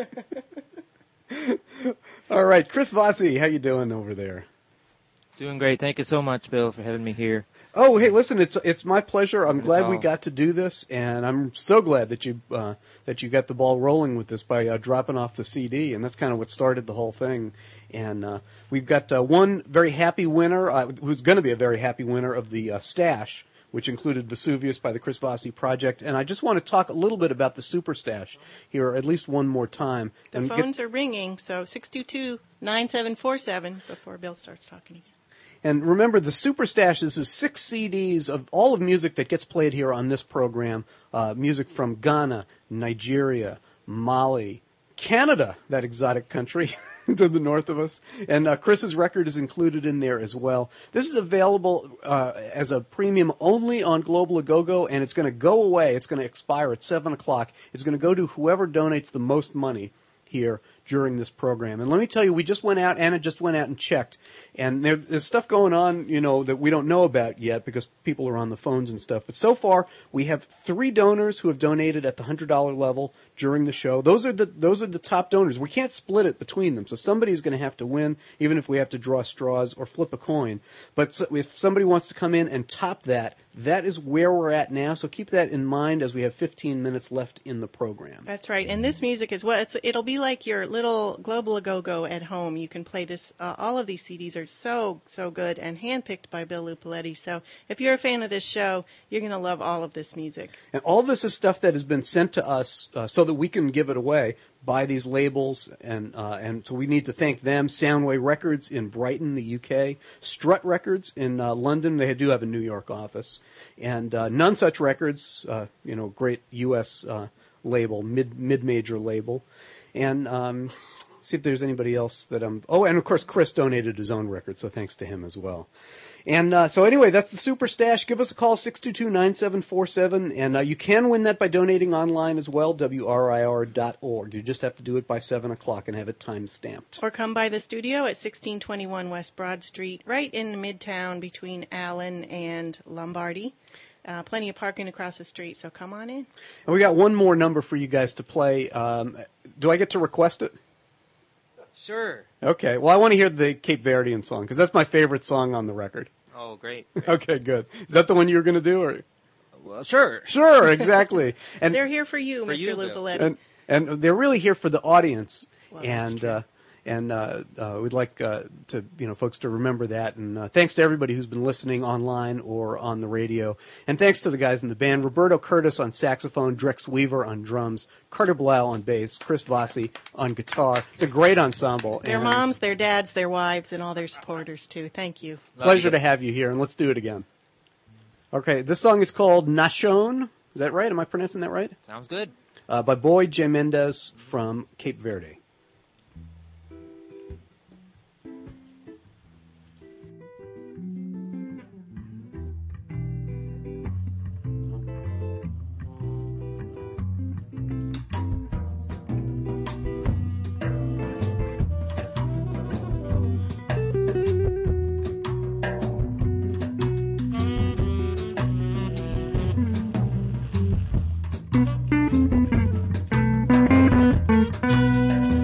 S3: All right, Chris Vossi, how you doing over there?
S8: Doing great. Thank you so much, Bill, for having me here.
S3: Oh, hey, listen, it's it's my pleasure. I'm
S8: It's
S3: glad we
S8: all-
S3: got to do this, and I'm so glad that you uh, that you got the ball rolling with this by uh, dropping off the C D, and that's kind of what started the whole thing. And uh, we've got uh, one very happy winner, uh, who's going to be a very happy winner of the uh, Stash, which included Vesuvius by the Chris Vossi Project. And I just want to talk a little bit about the Super Stash here at least one more time.
S4: The
S3: and get-
S4: phones are ringing, so six two two, nine seven four seven before Bill starts talking again.
S3: And remember, the Super Stash, this is six C Ds of all of music that gets played here on this program. Uh, music from Ghana, Nigeria, Mali, Canada, that exotic country to the north of us. And uh, Chris's record is included in there as well. This is available uh, as a premium only on Global Agogo, and it's going to go away. It's going to expire at seven o'clock. It's going to go to whoever donates the most money here during this program. And let me tell you, we just went out, Anna just went out and checked, and there, there's stuff going on, you know, that we don't know about yet because people are on the phones and stuff. But so far, we have three donors who have donated at the one hundred dollars level during the show. Those are the those are the top donors. We can't split it between them, so somebody's going to have to win, even if we have to draw straws or flip a coin. But so if somebody wants to come in and top that, that is where we're at now. So keep that in mind as we have fifteen minutes left in the program.
S4: That's right, and this music is what it's, it'll be like your little Global Agogo at home. You can play this. Uh, all of these C Ds are so so good and handpicked by Bill Lupoletti. So if you're a fan of this show, you're going to love all of this music.
S3: And all this is stuff that has been sent to us uh, so that we can give it away by these labels, and uh, and so we need to thank them. Soundway Records in Brighton, the U K, Strut Records in uh, London. They do have a New York office, and uh, None Such Records, uh, you know, great U S uh, label, mid mid major label, and um, see if there's anybody else that I'm. Oh, and of course Chris donated his own record, so thanks to him as well. And uh, so anyway, that's the Super Stash. Give us a call, six two two, nine seven four seven, and uh, you can win that by donating online as well, W R I R dot org. You just have to do it by seven o'clock and have it time-stamped.
S4: Or come by the studio at sixteen twenty-one West Broad Street, right in the Midtown between Allen and Lombardy. Uh, plenty of parking across the street, so come on in.
S3: And we got one more number for you guys to play. Um, do I get to request it?
S8: Sure.
S3: Okay. Well, I want to hear the Cape Verdean song, because that's my favorite song on the record.
S8: Oh, great.
S3: Okay, good. Is that the one you were going to do? Or?
S8: Well, sure.
S3: Sure, exactly. And
S4: They're here for you,
S8: For
S4: Mister
S8: you, Bill.
S4: Lupoletti.
S3: and and they're really here for the audience,
S4: Well, that's
S3: and
S4: true.
S3: uh, and uh, uh, we'd like uh, to you know folks to remember that. And uh, thanks to everybody who's been listening online or on the radio, and thanks to the guys in the band: Roberto Curtis on saxophone, Drex Weaver on drums, Carter Blau on bass, Chris Vossi on guitar. It's a great ensemble.
S4: Their
S3: and
S4: moms, their dads, their wives, and all their supporters, too. Thank you.
S3: pleasure to have you here, and let's do it again. Okay, this song is called Nashon. Is that right? Am I pronouncing that right?
S8: Sounds good.
S3: Uh, by Boyd J. Mendez from Cape Verde.
S2: Thank you.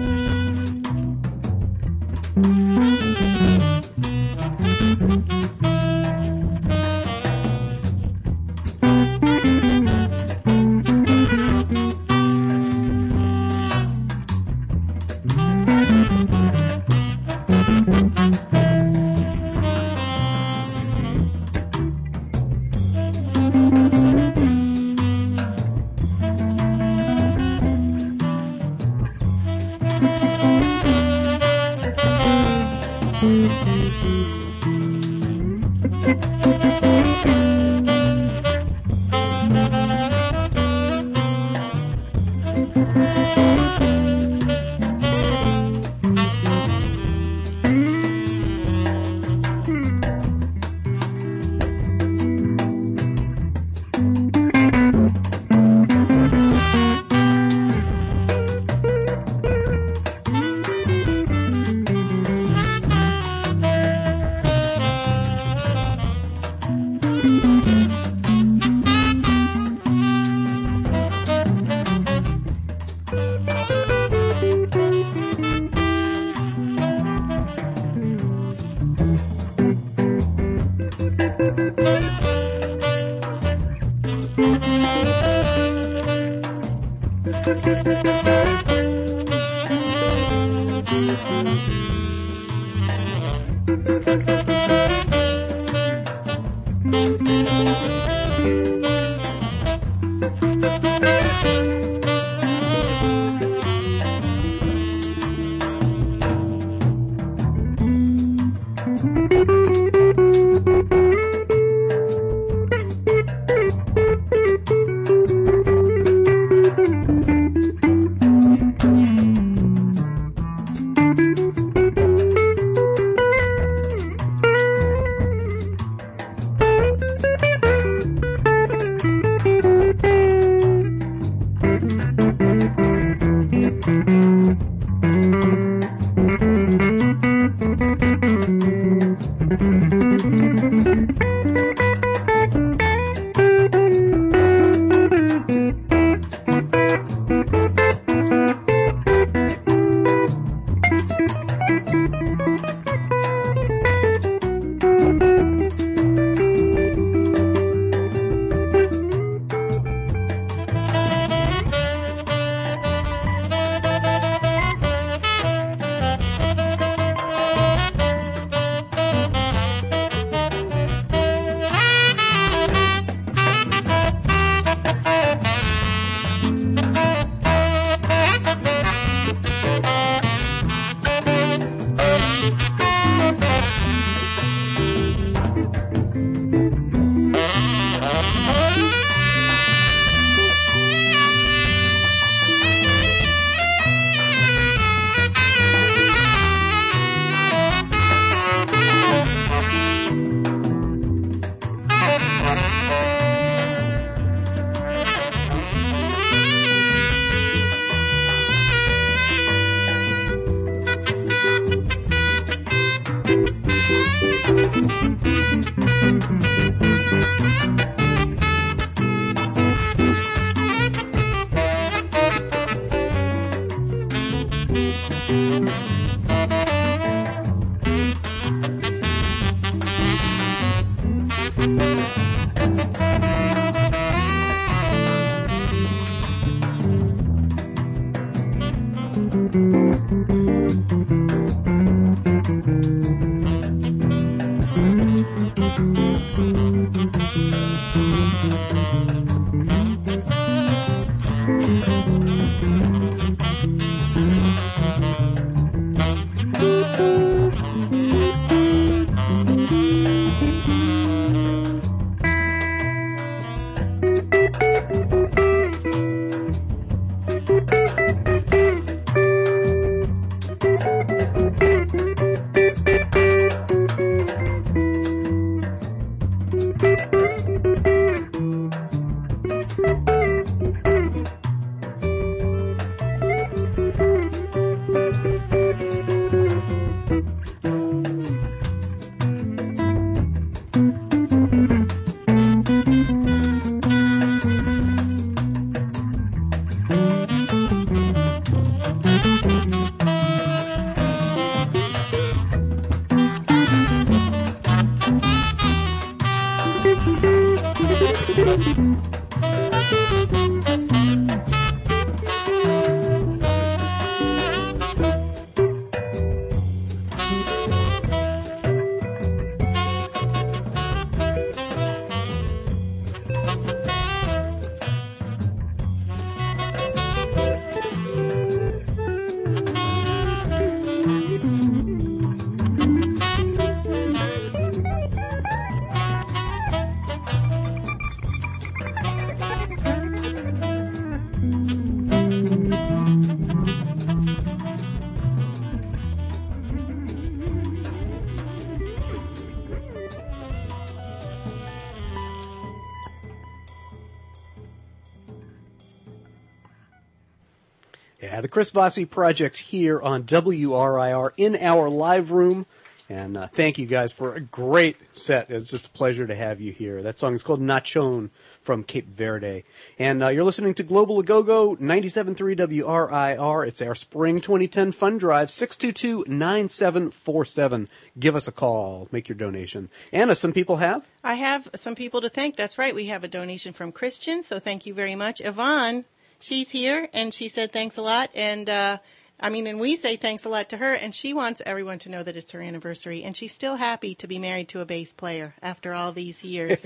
S3: Yeah, the Chris Vossi Project here on W R I R in our live room. And uh, thank you guys for a great set. It's just a pleasure to have you here. That song is called Nachon from Cape Verde. And uh, you're listening to Global Agogo, ninety-seven point three W R I R. It's our Spring twenty ten Fund Drive, six two two, nine seven four seven. Give us a call. Make your donation. Anna, some people have?
S4: I have some people to thank. That's right. We have a donation from Christian, so thank you very much. Yvonne, she's here, and she said thanks a lot. And, uh, I mean, and we say thanks a lot to her, and she wants everyone to know that it's her anniversary, and she's still happy to be married to a bass player after all these years.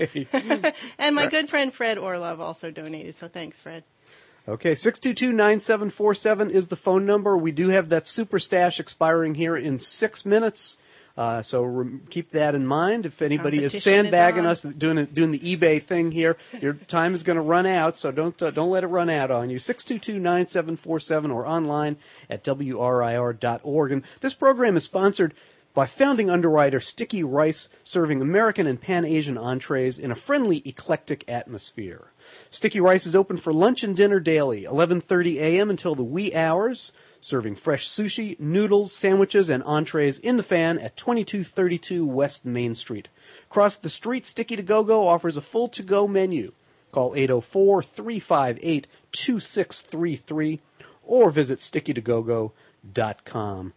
S4: And my good friend Fred Orlov also donated, so thanks, Fred.
S3: Okay, six two two, nine seven four seven is the phone number. We do have that super stash expiring here in six minutes. Uh, so re- keep that in mind. If anybody is sandbagging
S4: is
S3: us, doing it, doing the eBay thing here, your time is going to run out. So don't uh, don't let it run out on you. six two two, nine seven four seven or online at W R I R dot org. And this program is sponsored by founding underwriter Sticky Rice, serving American and Pan-Asian entrees in a friendly, eclectic atmosphere. Sticky Rice is open for lunch and dinner daily, eleven thirty a.m. until the wee hours. Serving fresh sushi, noodles, sandwiches, and entrees in the fan at twenty-two thirty-two West Main Street. Across the street, Sticky to Go Go offers a full to-go menu. Call eight oh four, three five eight, two six three three or visit sticky to go go dot com.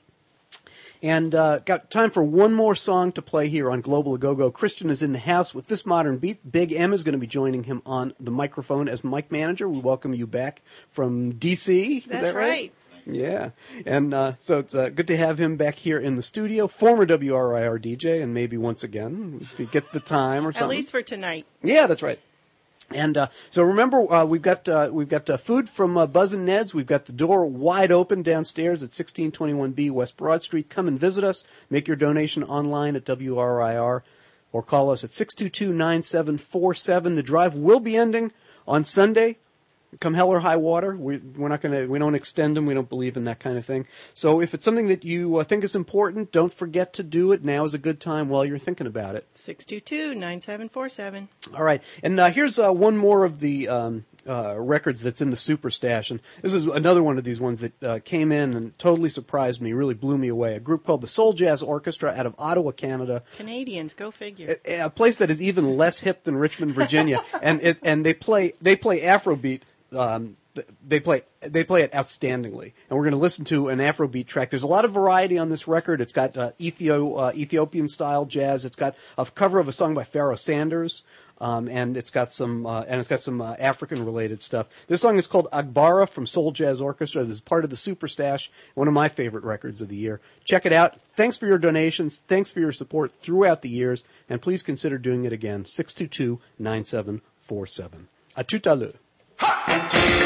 S3: And uh, got time for one more song to play here on Global Agogo. Christian is in the house with This Modern Beat. Big M is going to be joining him on the microphone as mic manager. We welcome you back from D C. Is
S4: That's
S3: that right?
S4: right.
S3: Yeah, and uh, so it's uh, good to have him back here in the studio. Former W R I R D J, and maybe once again, if he gets the time or something.
S4: At least for tonight.
S3: Yeah, that's right. And uh, so remember, uh, we've got uh, we've got uh, food from uh, Buzz and Ned's. We've got the door wide open downstairs at sixteen twenty-one B West Broad Street. Come and visit us. Make your donation online at W R I R, or call us at six two two, nine seven four seven. The drive will be ending on Sunday. Come hell or high water, we, we're not going to. We don't extend them. We don't believe in that kind of thing. So if it's something that you uh, think is important, don't forget to do it. Now is a good time while you're thinking about it.
S4: six two two, nine seven four seven.
S3: All right, and uh, here's uh, one more of the um, uh, records that's in the Super Stash, and this is another one of these ones that uh, came in and totally surprised me, really blew me away. A group called the Soul Jazz Orchestra out of Ottawa, Canada.
S4: Canadians, go figure.
S3: A, a place that is even less hip than Richmond, Virginia, and it, and they play they play Afrobeat. Um, they play they play it outstandingly, and we're going to listen to an Afrobeat track. There's a lot of variety on this record. It's got uh, Ethio, uh, Ethiopian style jazz. It's got a cover of a song by Pharoah Sanders, um, and it's got some uh, and it's got some uh, African related stuff. This song is called Agbara from Soul Jazz Orchestra. This is part of the Super Stash, one of my favorite records of the year. Check it out. Thanks for your donations. Thanks for your support throughout the years, and please consider doing it again. six two two, nine seven four seven. A tout à l'heure.
S2: Ha!